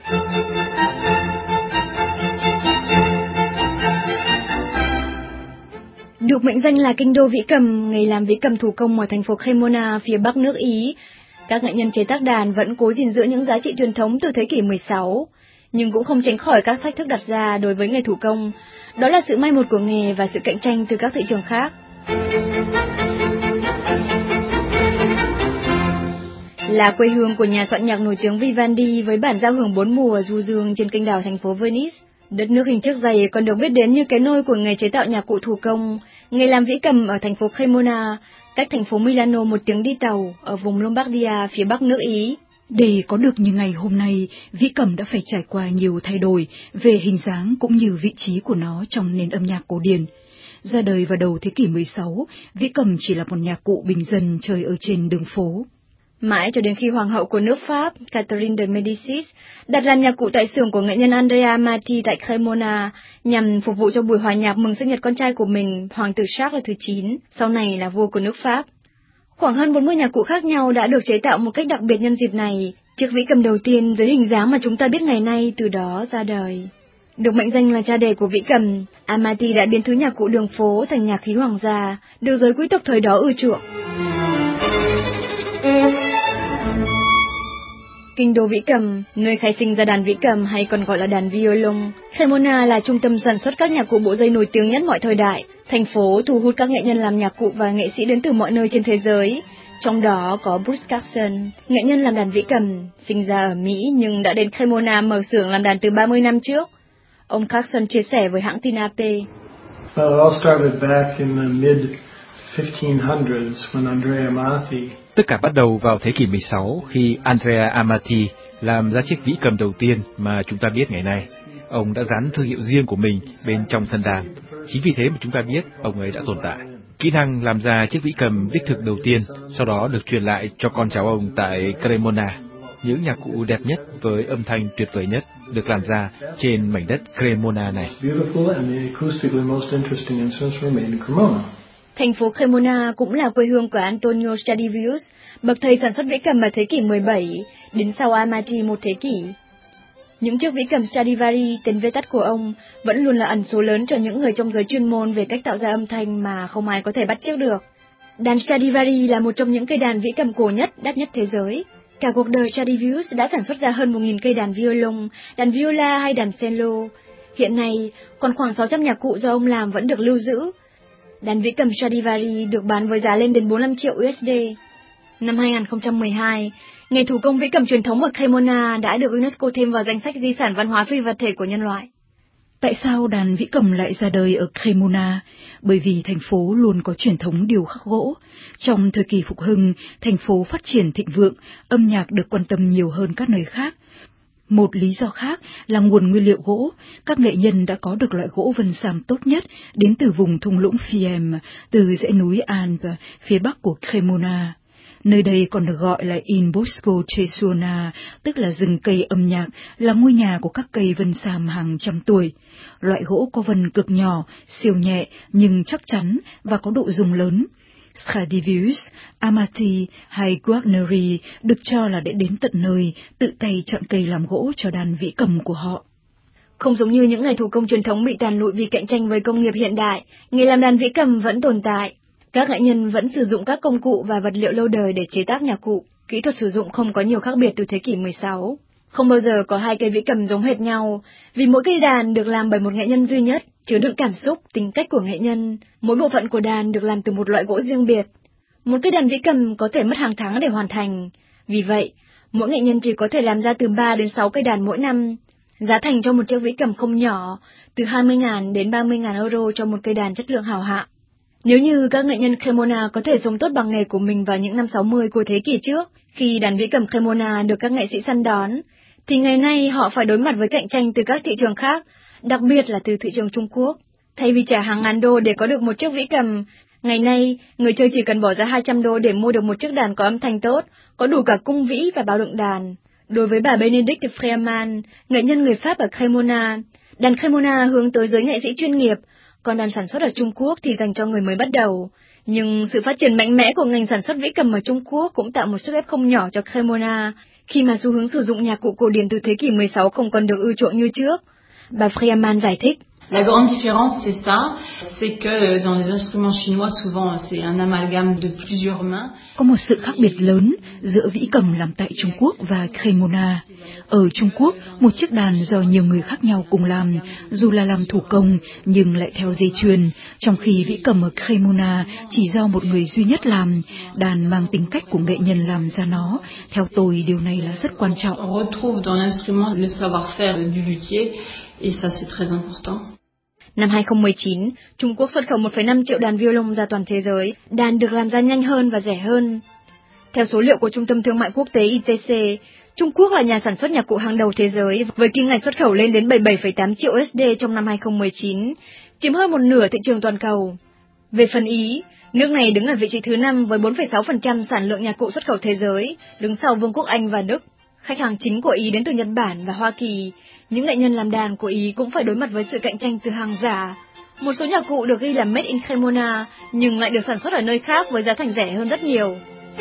Được mệnh danh là kinh đô vĩ cầm, nghề làm vĩ cầm thủ công ở thành phố Cremona, phía bắc nước Ý. Các nghệ nhân chế tác đàn vẫn cố gìn giữ những giá trị truyền thống từ thế kỷ 16, nhưng cũng không tránh khỏi các thách thức đặt ra đối với nghề thủ công. Đó là sự mai một của nghề và sự cạnh tranh từ các thị trường khác. là quê hương của nhà soạn nhạc nổi tiếng Vivaldi với bản giao hưởng 4 mùa du dương trên kênh đào thành phố Venice. Đất nước hình chiếc giày còn được biết đến như cái nôi của nghề chế tạo nhạc cụ thủ công, nghề làm vĩ cầm ở thành phố Cremona, cách thành phố Milano 1 tiếng đi tàu ở vùng Lombardia phía bắc nước Ý. Để có được như ngày hôm nay, vĩ cầm đã phải trải qua nhiều thay đổi về hình dáng cũng như vị trí của nó trong nền âm nhạc cổ điển. Ra đời vào đầu thế kỷ 16, vĩ cầm chỉ là một nhạc cụ bình dân chơi ở trên đường phố. Mãi cho đến khi hoàng hậu của nước Pháp, Catherine de Medicis, đặt làn nhạc cụ tại xưởng của nghệ nhân Andrea Amati tại Cremona nhằm phục vụ cho buổi hòa nhạc mừng sinh nhật con trai của mình, hoàng tử Charles thứ 9, sau này là vua của nước Pháp. Khoảng hơn 40 nhạc cụ khác nhau đã được chế tạo một cách đặc biệt nhân dịp này. Chiếc vĩ cầm đầu tiên với hình dáng mà chúng ta biết ngày nay từ đó ra đời. Được mệnh danh là cha đẻ của vĩ cầm, Amati đã biến thứ nhạc cụ đường phố thành nhạc khí hoàng gia, được giới quý tộc thời đó ưa chuộng. Kinh đô vĩ cầm, nơi khai sinh ra đàn vĩ cầm hay còn gọi là đàn violon. Cremona là trung tâm sản xuất các nhạc cụ bộ dây nổi tiếng nhất mọi thời đại. Thành phố thu hút các nghệ nhân làm nhạc cụ và nghệ sĩ đến từ mọi nơi trên thế giới. Trong đó có Bruce Carson, nghệ nhân làm đàn vĩ cầm, sinh ra ở Mỹ nhưng đã đến Cremona mở xưởng làm đàn từ 30 năm trước. Ông Carson chia sẻ với hãng tin AP. Well, it all started back in the mid-1500s when Andrea Amati. Tất cả bắt đầu vào thế kỷ 16 khi Andrea Amati làm ra chiếc vĩ cầm đầu tiên mà chúng ta biết ngày nay. Ông đã dán thương hiệu riêng của mình bên trong thân đàn. Chính vì thế mà chúng ta biết ông ấy đã tồn tại. Kỹ năng làm ra chiếc vĩ cầm đích thực đầu tiên sau đó được truyền lại cho con cháu ông tại Cremona. Những nhạc cụ đẹp nhất với âm thanh tuyệt vời nhất được làm ra trên mảnh đất Cremona này. Thành phố Cremona cũng là quê hương của Antonio Stradivarius, bậc thầy sản xuất vĩ cầm vào thế kỷ 17, đến sau Amati một thế kỷ. Những chiếc vĩ cầm Stradivari, tên viết tắt của ông, vẫn luôn là ẩn số lớn cho những người trong giới chuyên môn về cách tạo ra âm thanh mà không ai có thể bắt chước được. Đàn Stradivari là một trong những cây đàn vĩ cầm cổ nhất, đắt nhất thế giới. Cả cuộc đời Stradivarius đã sản xuất ra hơn 1.000 cây đàn violon, đàn viola hay đàn cello. Hiện nay, còn khoảng 600 nhạc cụ do ông làm vẫn được lưu giữ. Đàn vĩ cầm Stradivari được bán với giá lên đến 45 triệu USD. Năm 2012, nghề thủ công vĩ cầm truyền thống ở Cremona đã được UNESCO thêm vào danh sách di sản văn hóa phi vật thể của nhân loại. Tại sao đàn vĩ cầm lại ra đời ở Cremona? Bởi vì thành phố luôn có truyền thống điêu khắc gỗ. Trong thời kỳ phục hưng, thành phố phát triển thịnh vượng, âm nhạc được quan tâm nhiều hơn các nơi khác. Một lý do khác là nguồn nguyên liệu gỗ. Các nghệ nhân đã có được loại gỗ vân sam tốt nhất đến từ vùng thung lũng Fiemme, từ dãy núi Alpes, phía bắc của Cremona. Nơi đây còn được gọi là Il Bosco Cesuna, tức là rừng cây âm nhạc, là ngôi nhà của các cây vân sam hàng trăm tuổi. Loại gỗ có vân cực nhỏ, siêu nhẹ nhưng chắc chắn và có độ rung lớn. Stradivarius, Amati hay Guarneri được cho là đã đến tận nơi, tự tay chọn cây làm gỗ cho đàn vĩ cầm của họ. Không giống như những nghề thủ công truyền thống bị tàn lụi vì cạnh tranh với công nghiệp hiện đại, nghề làm đàn vĩ cầm vẫn tồn tại. Các nghệ nhân vẫn sử dụng các công cụ và vật liệu lâu đời để chế tác nhạc cụ. Kỹ thuật sử dụng không có nhiều khác biệt từ thế kỷ 16. Không bao giờ có hai cây vĩ cầm giống hệt nhau, vì mỗi cây đàn được làm bởi một nghệ nhân duy nhất, chứa đựng cảm xúc, tính cách của nghệ nhân. Mỗi bộ phận của đàn được làm từ một loại gỗ riêng biệt. Một cây đàn vĩ cầm có thể mất hàng tháng để hoàn thành. Vì vậy, mỗi nghệ nhân chỉ có thể làm ra từ 3 đến 6 cây đàn mỗi năm. Giá thành cho một chiếc vĩ cầm không nhỏ, từ 20.000 đến 30.000 euro cho một cây đàn chất lượng hào hạng. Nếu như các nghệ nhân Cremona có thể sống tốt bằng nghề của mình vào những năm 60 của thế kỷ trước, khi đàn vĩ cầm Cremona được các nghệ sĩ săn đón, thì ngày nay họ phải đối mặt với cạnh tranh từ các thị trường khác, đặc biệt là từ thị trường Trung Quốc. Thay vì trả hàng ngàn đô để có được một chiếc vĩ cầm, ngày nay người chơi chỉ cần bỏ ra 200 đô để mua được một chiếc đàn có âm thanh tốt, có đủ cả cung vĩ và bao đựng đàn. Đối với bà Benedict Freeman, nghệ nhân người Pháp ở Cremona, đàn Cremona hướng tới giới nghệ sĩ chuyên nghiệp, còn đàn sản xuất ở Trung Quốc thì dành cho người mới bắt đầu. Nhưng sự phát triển mạnh mẽ của ngành sản xuất vĩ cầm ở Trung Quốc cũng tạo một sức ép không nhỏ cho Cremona, khi mà xu hướng sử dụng nhạc cụ cổ điển từ thế kỷ 16 không còn được ưa chuộng như trước. Bà Freeman giải thích. La grande différence, c'est ça, c'est que dans les instruments chinois, souvent, c'est un amalgame de plusieurs mains. Có một sự khác biệt lớn giữa vĩ cầm làm tại Trung Quốc và Cremona. Ở Trung Quốc, một chiếc đàn do nhiều người khác nhau cùng làm, dù là làm thủ công nhưng lại theo dây chuyền, trong khi vĩ cầm ở Cremona chỉ do một người duy nhất làm, đàn mang tính cách của nghệ nhân làm ra nó. Theo tôi, điều này là rất quan trọng. On retrouve dans l'instrument le savoir-faire du luthier, et ça c'est très important. Năm 2019, Trung Quốc xuất khẩu 1,5 triệu đàn violon ra toàn thế giới. Đàn được làm ra nhanh hơn và rẻ hơn. Theo số liệu của Trung tâm Thương mại Quốc tế ITC, Trung Quốc là nhà sản xuất nhạc cụ hàng đầu thế giới với kim ngạch xuất khẩu lên đến 77,8 triệu USD trong năm 2019, chiếm hơn một nửa thị trường toàn cầu. Về phần Ý, nước này đứng ở vị trí thứ 5 với 4,6% sản lượng nhạc cụ xuất khẩu thế giới, đứng sau Vương quốc Anh và Đức. Khách hàng chính của Ý đến từ Nhật Bản và Hoa Kỳ. Những nghệ nhân làm đàn của Ý cũng phải đối mặt với sự cạnh tranh từ hàng giả. Một số nhạc cụ được ghi là Made in Cremona nhưng lại được sản xuất ở nơi khác với giá thành rẻ hơn rất nhiều.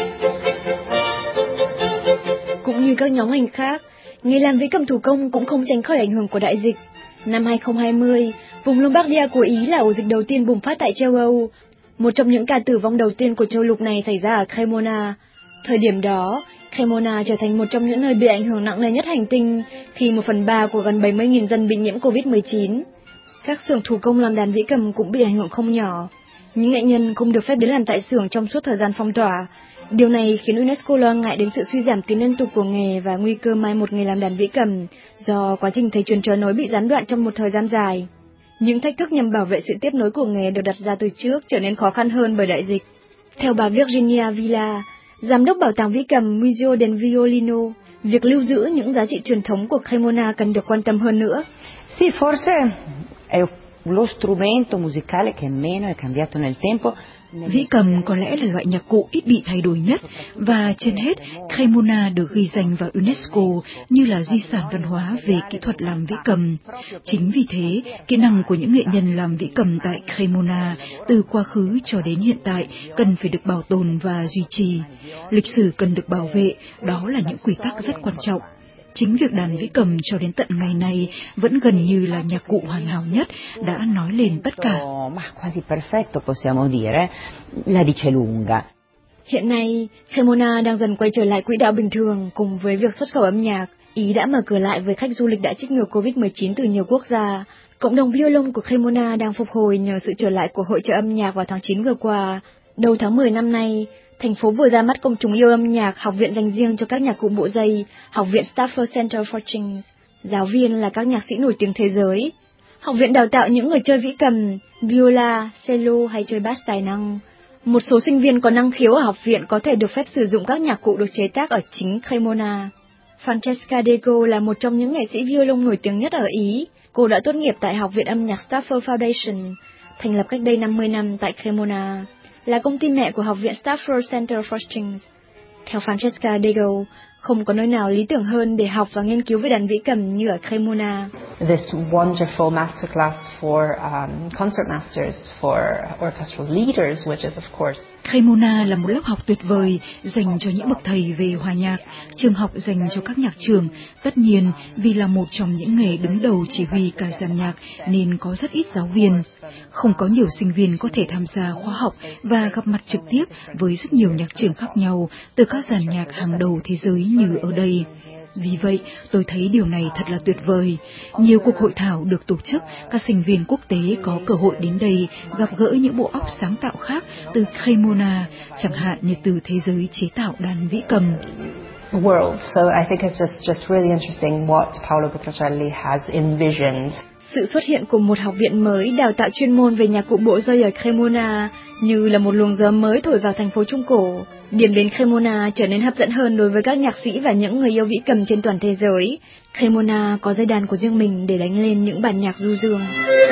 Cũng như các nhóm ngành khác, nghề làm vĩ cầm thủ công cũng không tránh khỏi ảnh hưởng của đại dịch. Năm 2020, vùng Lombardia của Ý là ổ dịch đầu tiên bùng phát tại châu Âu. Một trong những ca tử vong đầu tiên của châu lục này xảy ra ở Cremona. Thời điểm đó, Cremona trở thành một trong những nơi bị ảnh hưởng nặng nề nhất hành tinh khi 1/3 của gần 70.000 dân bị nhiễm Covid-19. Các xưởng thủ công làm đàn vĩ cầm cũng bị ảnh hưởng không nhỏ. Những nghệ nhân không được phép đến làm tại xưởng trong suốt thời gian phong tỏa. Điều này khiến UNESCO lo ngại đến sự suy giảm tiến liên tục của nghề và nguy cơ mai một nghề làm đàn vĩ cầm do quá trình thầy truyền nối bị gián đoạn trong một thời gian dài. Những thách thức nhằm bảo vệ sự tiếp nối của nghề được đặt ra từ trước trở nên khó khăn hơn bởi đại dịch. Theo bà Virginia Villa, Giám đốc Bảo tàng vĩ cầm Museo del Violino, việc lưu giữ những giá trị truyền thống của Cremona cần được quan tâm hơn nữa. Sì, forse è lo strumento musicale che meno è cambiato nel tempo. Vĩ cầm có lẽ là loại nhạc cụ ít bị thay đổi nhất, và trên hết, Cremona được ghi danh vào UNESCO như là di sản văn hóa về kỹ thuật làm vĩ cầm. Chính vì thế, kỹ năng của những nghệ nhân làm vĩ cầm tại Cremona từ quá khứ cho đến hiện tại cần phải được bảo tồn và duy trì. Lịch sử cần được bảo vệ, đó là những quy tắc rất quan trọng. Chính việc đàn vĩ cầm cho đến tận ngày nay vẫn gần như là nhạc cụ hoàn hảo nhất đã nói lên tất cả. Quasi perfetto possiamo dire, la dice lunga. Hiện nay, Cremona đang dần quay trở lại quỹ đạo bình thường cùng với việc xuất khẩu âm nhạc. Ý đã mở cửa lại với khách du lịch đã trích ngừa Covid-19 từ nhiều quốc gia. Cộng đồng violon của Cremona đang phục hồi nhờ sự trở lại của hội chợ âm nhạc vào tháng 9 vừa qua. Đầu tháng 10 năm nay, thành phố vừa ra mắt công chúng yêu âm nhạc học viện dành riêng cho các nhạc cụ bộ dây, học viện Stafford Center for Strings. Giáo viên là các nhạc sĩ nổi tiếng thế giới. Học viện đào tạo những người chơi vĩ cầm, viola, cello hay chơi bass tài năng. Một số sinh viên có năng khiếu ở học viện có thể được phép sử dụng các nhạc cụ được chế tác ở chính Cremona. Francesca Dego là một trong những nghệ sĩ violon nổi tiếng nhất ở Ý. Cô đã tốt nghiệp tại Học viện âm nhạc Stafford Foundation, thành lập cách đây 50 năm tại Cremona, là công ty mẹ của Học viện Stafford Center for Strings. Theo Francesca Dego, không có nơi nào lý tưởng hơn để học và nghiên cứu về đàn vĩ cầm như ở Cremona. This wonderful masterclass for concertmasters, for orchestral leaders, which is of course. Cremona là một lớp học tuyệt vời dành cho những bậc thầy về hòa nhạc, trường học dành cho các nhạc trưởng. Tất nhiên, vì là một trong những nghề đứng đầu chỉ huy cả dàn nhạc nên có rất ít giáo viên. Không có nhiều sinh viên có thể tham gia khóa học và gặp mặt trực tiếp với rất nhiều nhạc trưởng khác nhau từ các dàn nhạc hàng đầu thế giới như ở đây. Vì vậy, tôi thấy điều này thật là tuyệt vời. Nhiều cuộc hội thảo được tổ chức, các sinh viên quốc tế có cơ hội đến đây gặp gỡ những bộ óc sáng tạo khác từ Cremona, chẳng hạn như từ thế giới chế tạo đàn vĩ cầm. World. So I think it's just really interesting what Paolo Petrocelli has envisioned. Sự xuất hiện của một học viện mới đào tạo chuyên môn về nhạc cụ bộ dây ở Cremona như là một luồng gió mới thổi vào thành phố Trung Cổ. Điểm đến Cremona trở nên hấp dẫn hơn đối với các nhạc sĩ và những người yêu vĩ cầm trên toàn thế giới. Cremona có dây đàn của riêng mình để đánh lên những bản nhạc du dương.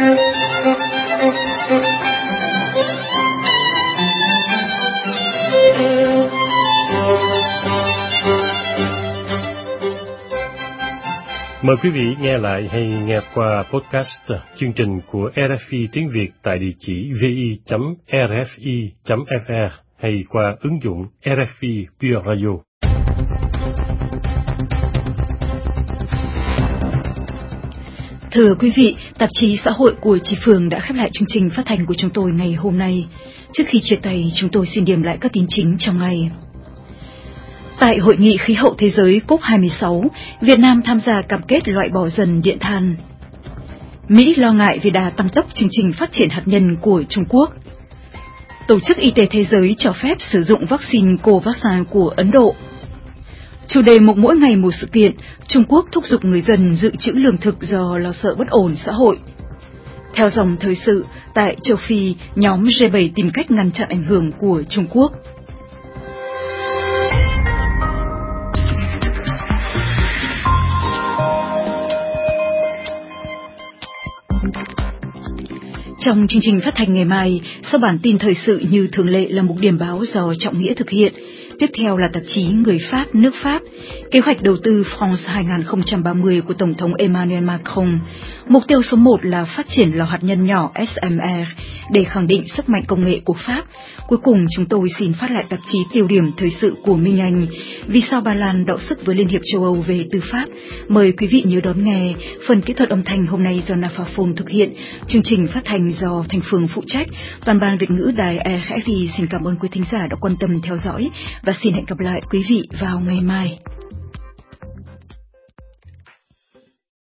Mời quý vị nghe lại hay nghe qua podcast chương trình của RFI tiếng Việt tại địa chỉ vi.rfi.fr hay qua ứng dụng RFI Pure Radio. Thưa quý vị, tạp chí xã hội của Chị Phường đã khép lại chương trình phát thanh của chúng tôi ngày hôm nay. Trước khi chia tay, chúng tôi xin điểm lại các tin chính trong ngày. Tại Hội nghị Khí hậu Thế giới COP26, Việt Nam tham gia cam kết loại bỏ dần điện than. Mỹ lo ngại về đà tăng tốc chương trình phát triển hạt nhân của Trung Quốc. Tổ chức Y tế Thế giới cho phép sử dụng vaccine Covaxin của Ấn Độ. Chủ đề một mỗi ngày một sự kiện, Trung Quốc thúc giục người dân dự trữ lương thực do lo sợ bất ổn xã hội. Theo dòng thời sự, tại châu Phi, nhóm G7 tìm cách ngăn chặn ảnh hưởng của Trung Quốc. Trong chương trình phát thanh ngày mai, sau bản tin thời sự như thường lệ là một điểm báo do Trọng Nghĩa thực hiện. Tiếp theo là tạp chí Người Pháp, nước Pháp, kế hoạch đầu tư France 2030 của Tổng thống Emmanuel Macron. Mục tiêu số 1 là phát triển lò hạt nhân nhỏ SMR để khẳng định sức mạnh công nghệ của Pháp. Cuối cùng chúng tôi xin phát lại tạp chí tiêu điểm thời sự của Minh Anh. Vì sao Ba Lan đọ sức với Liên hiệp châu Âu về tư pháp? Mời quý vị nhớ đón nghe. Phần kỹ thuật âm thanh hôm nay do Nafaphone thực hiện. Chương trình phát thanh do Thành Phương phụ trách. Toàn ban Việt ngữ đài RFI xin cảm ơn quý thính giả đã quan tâm theo dõi và xin hẹn gặp lại quý vị vào ngày mai.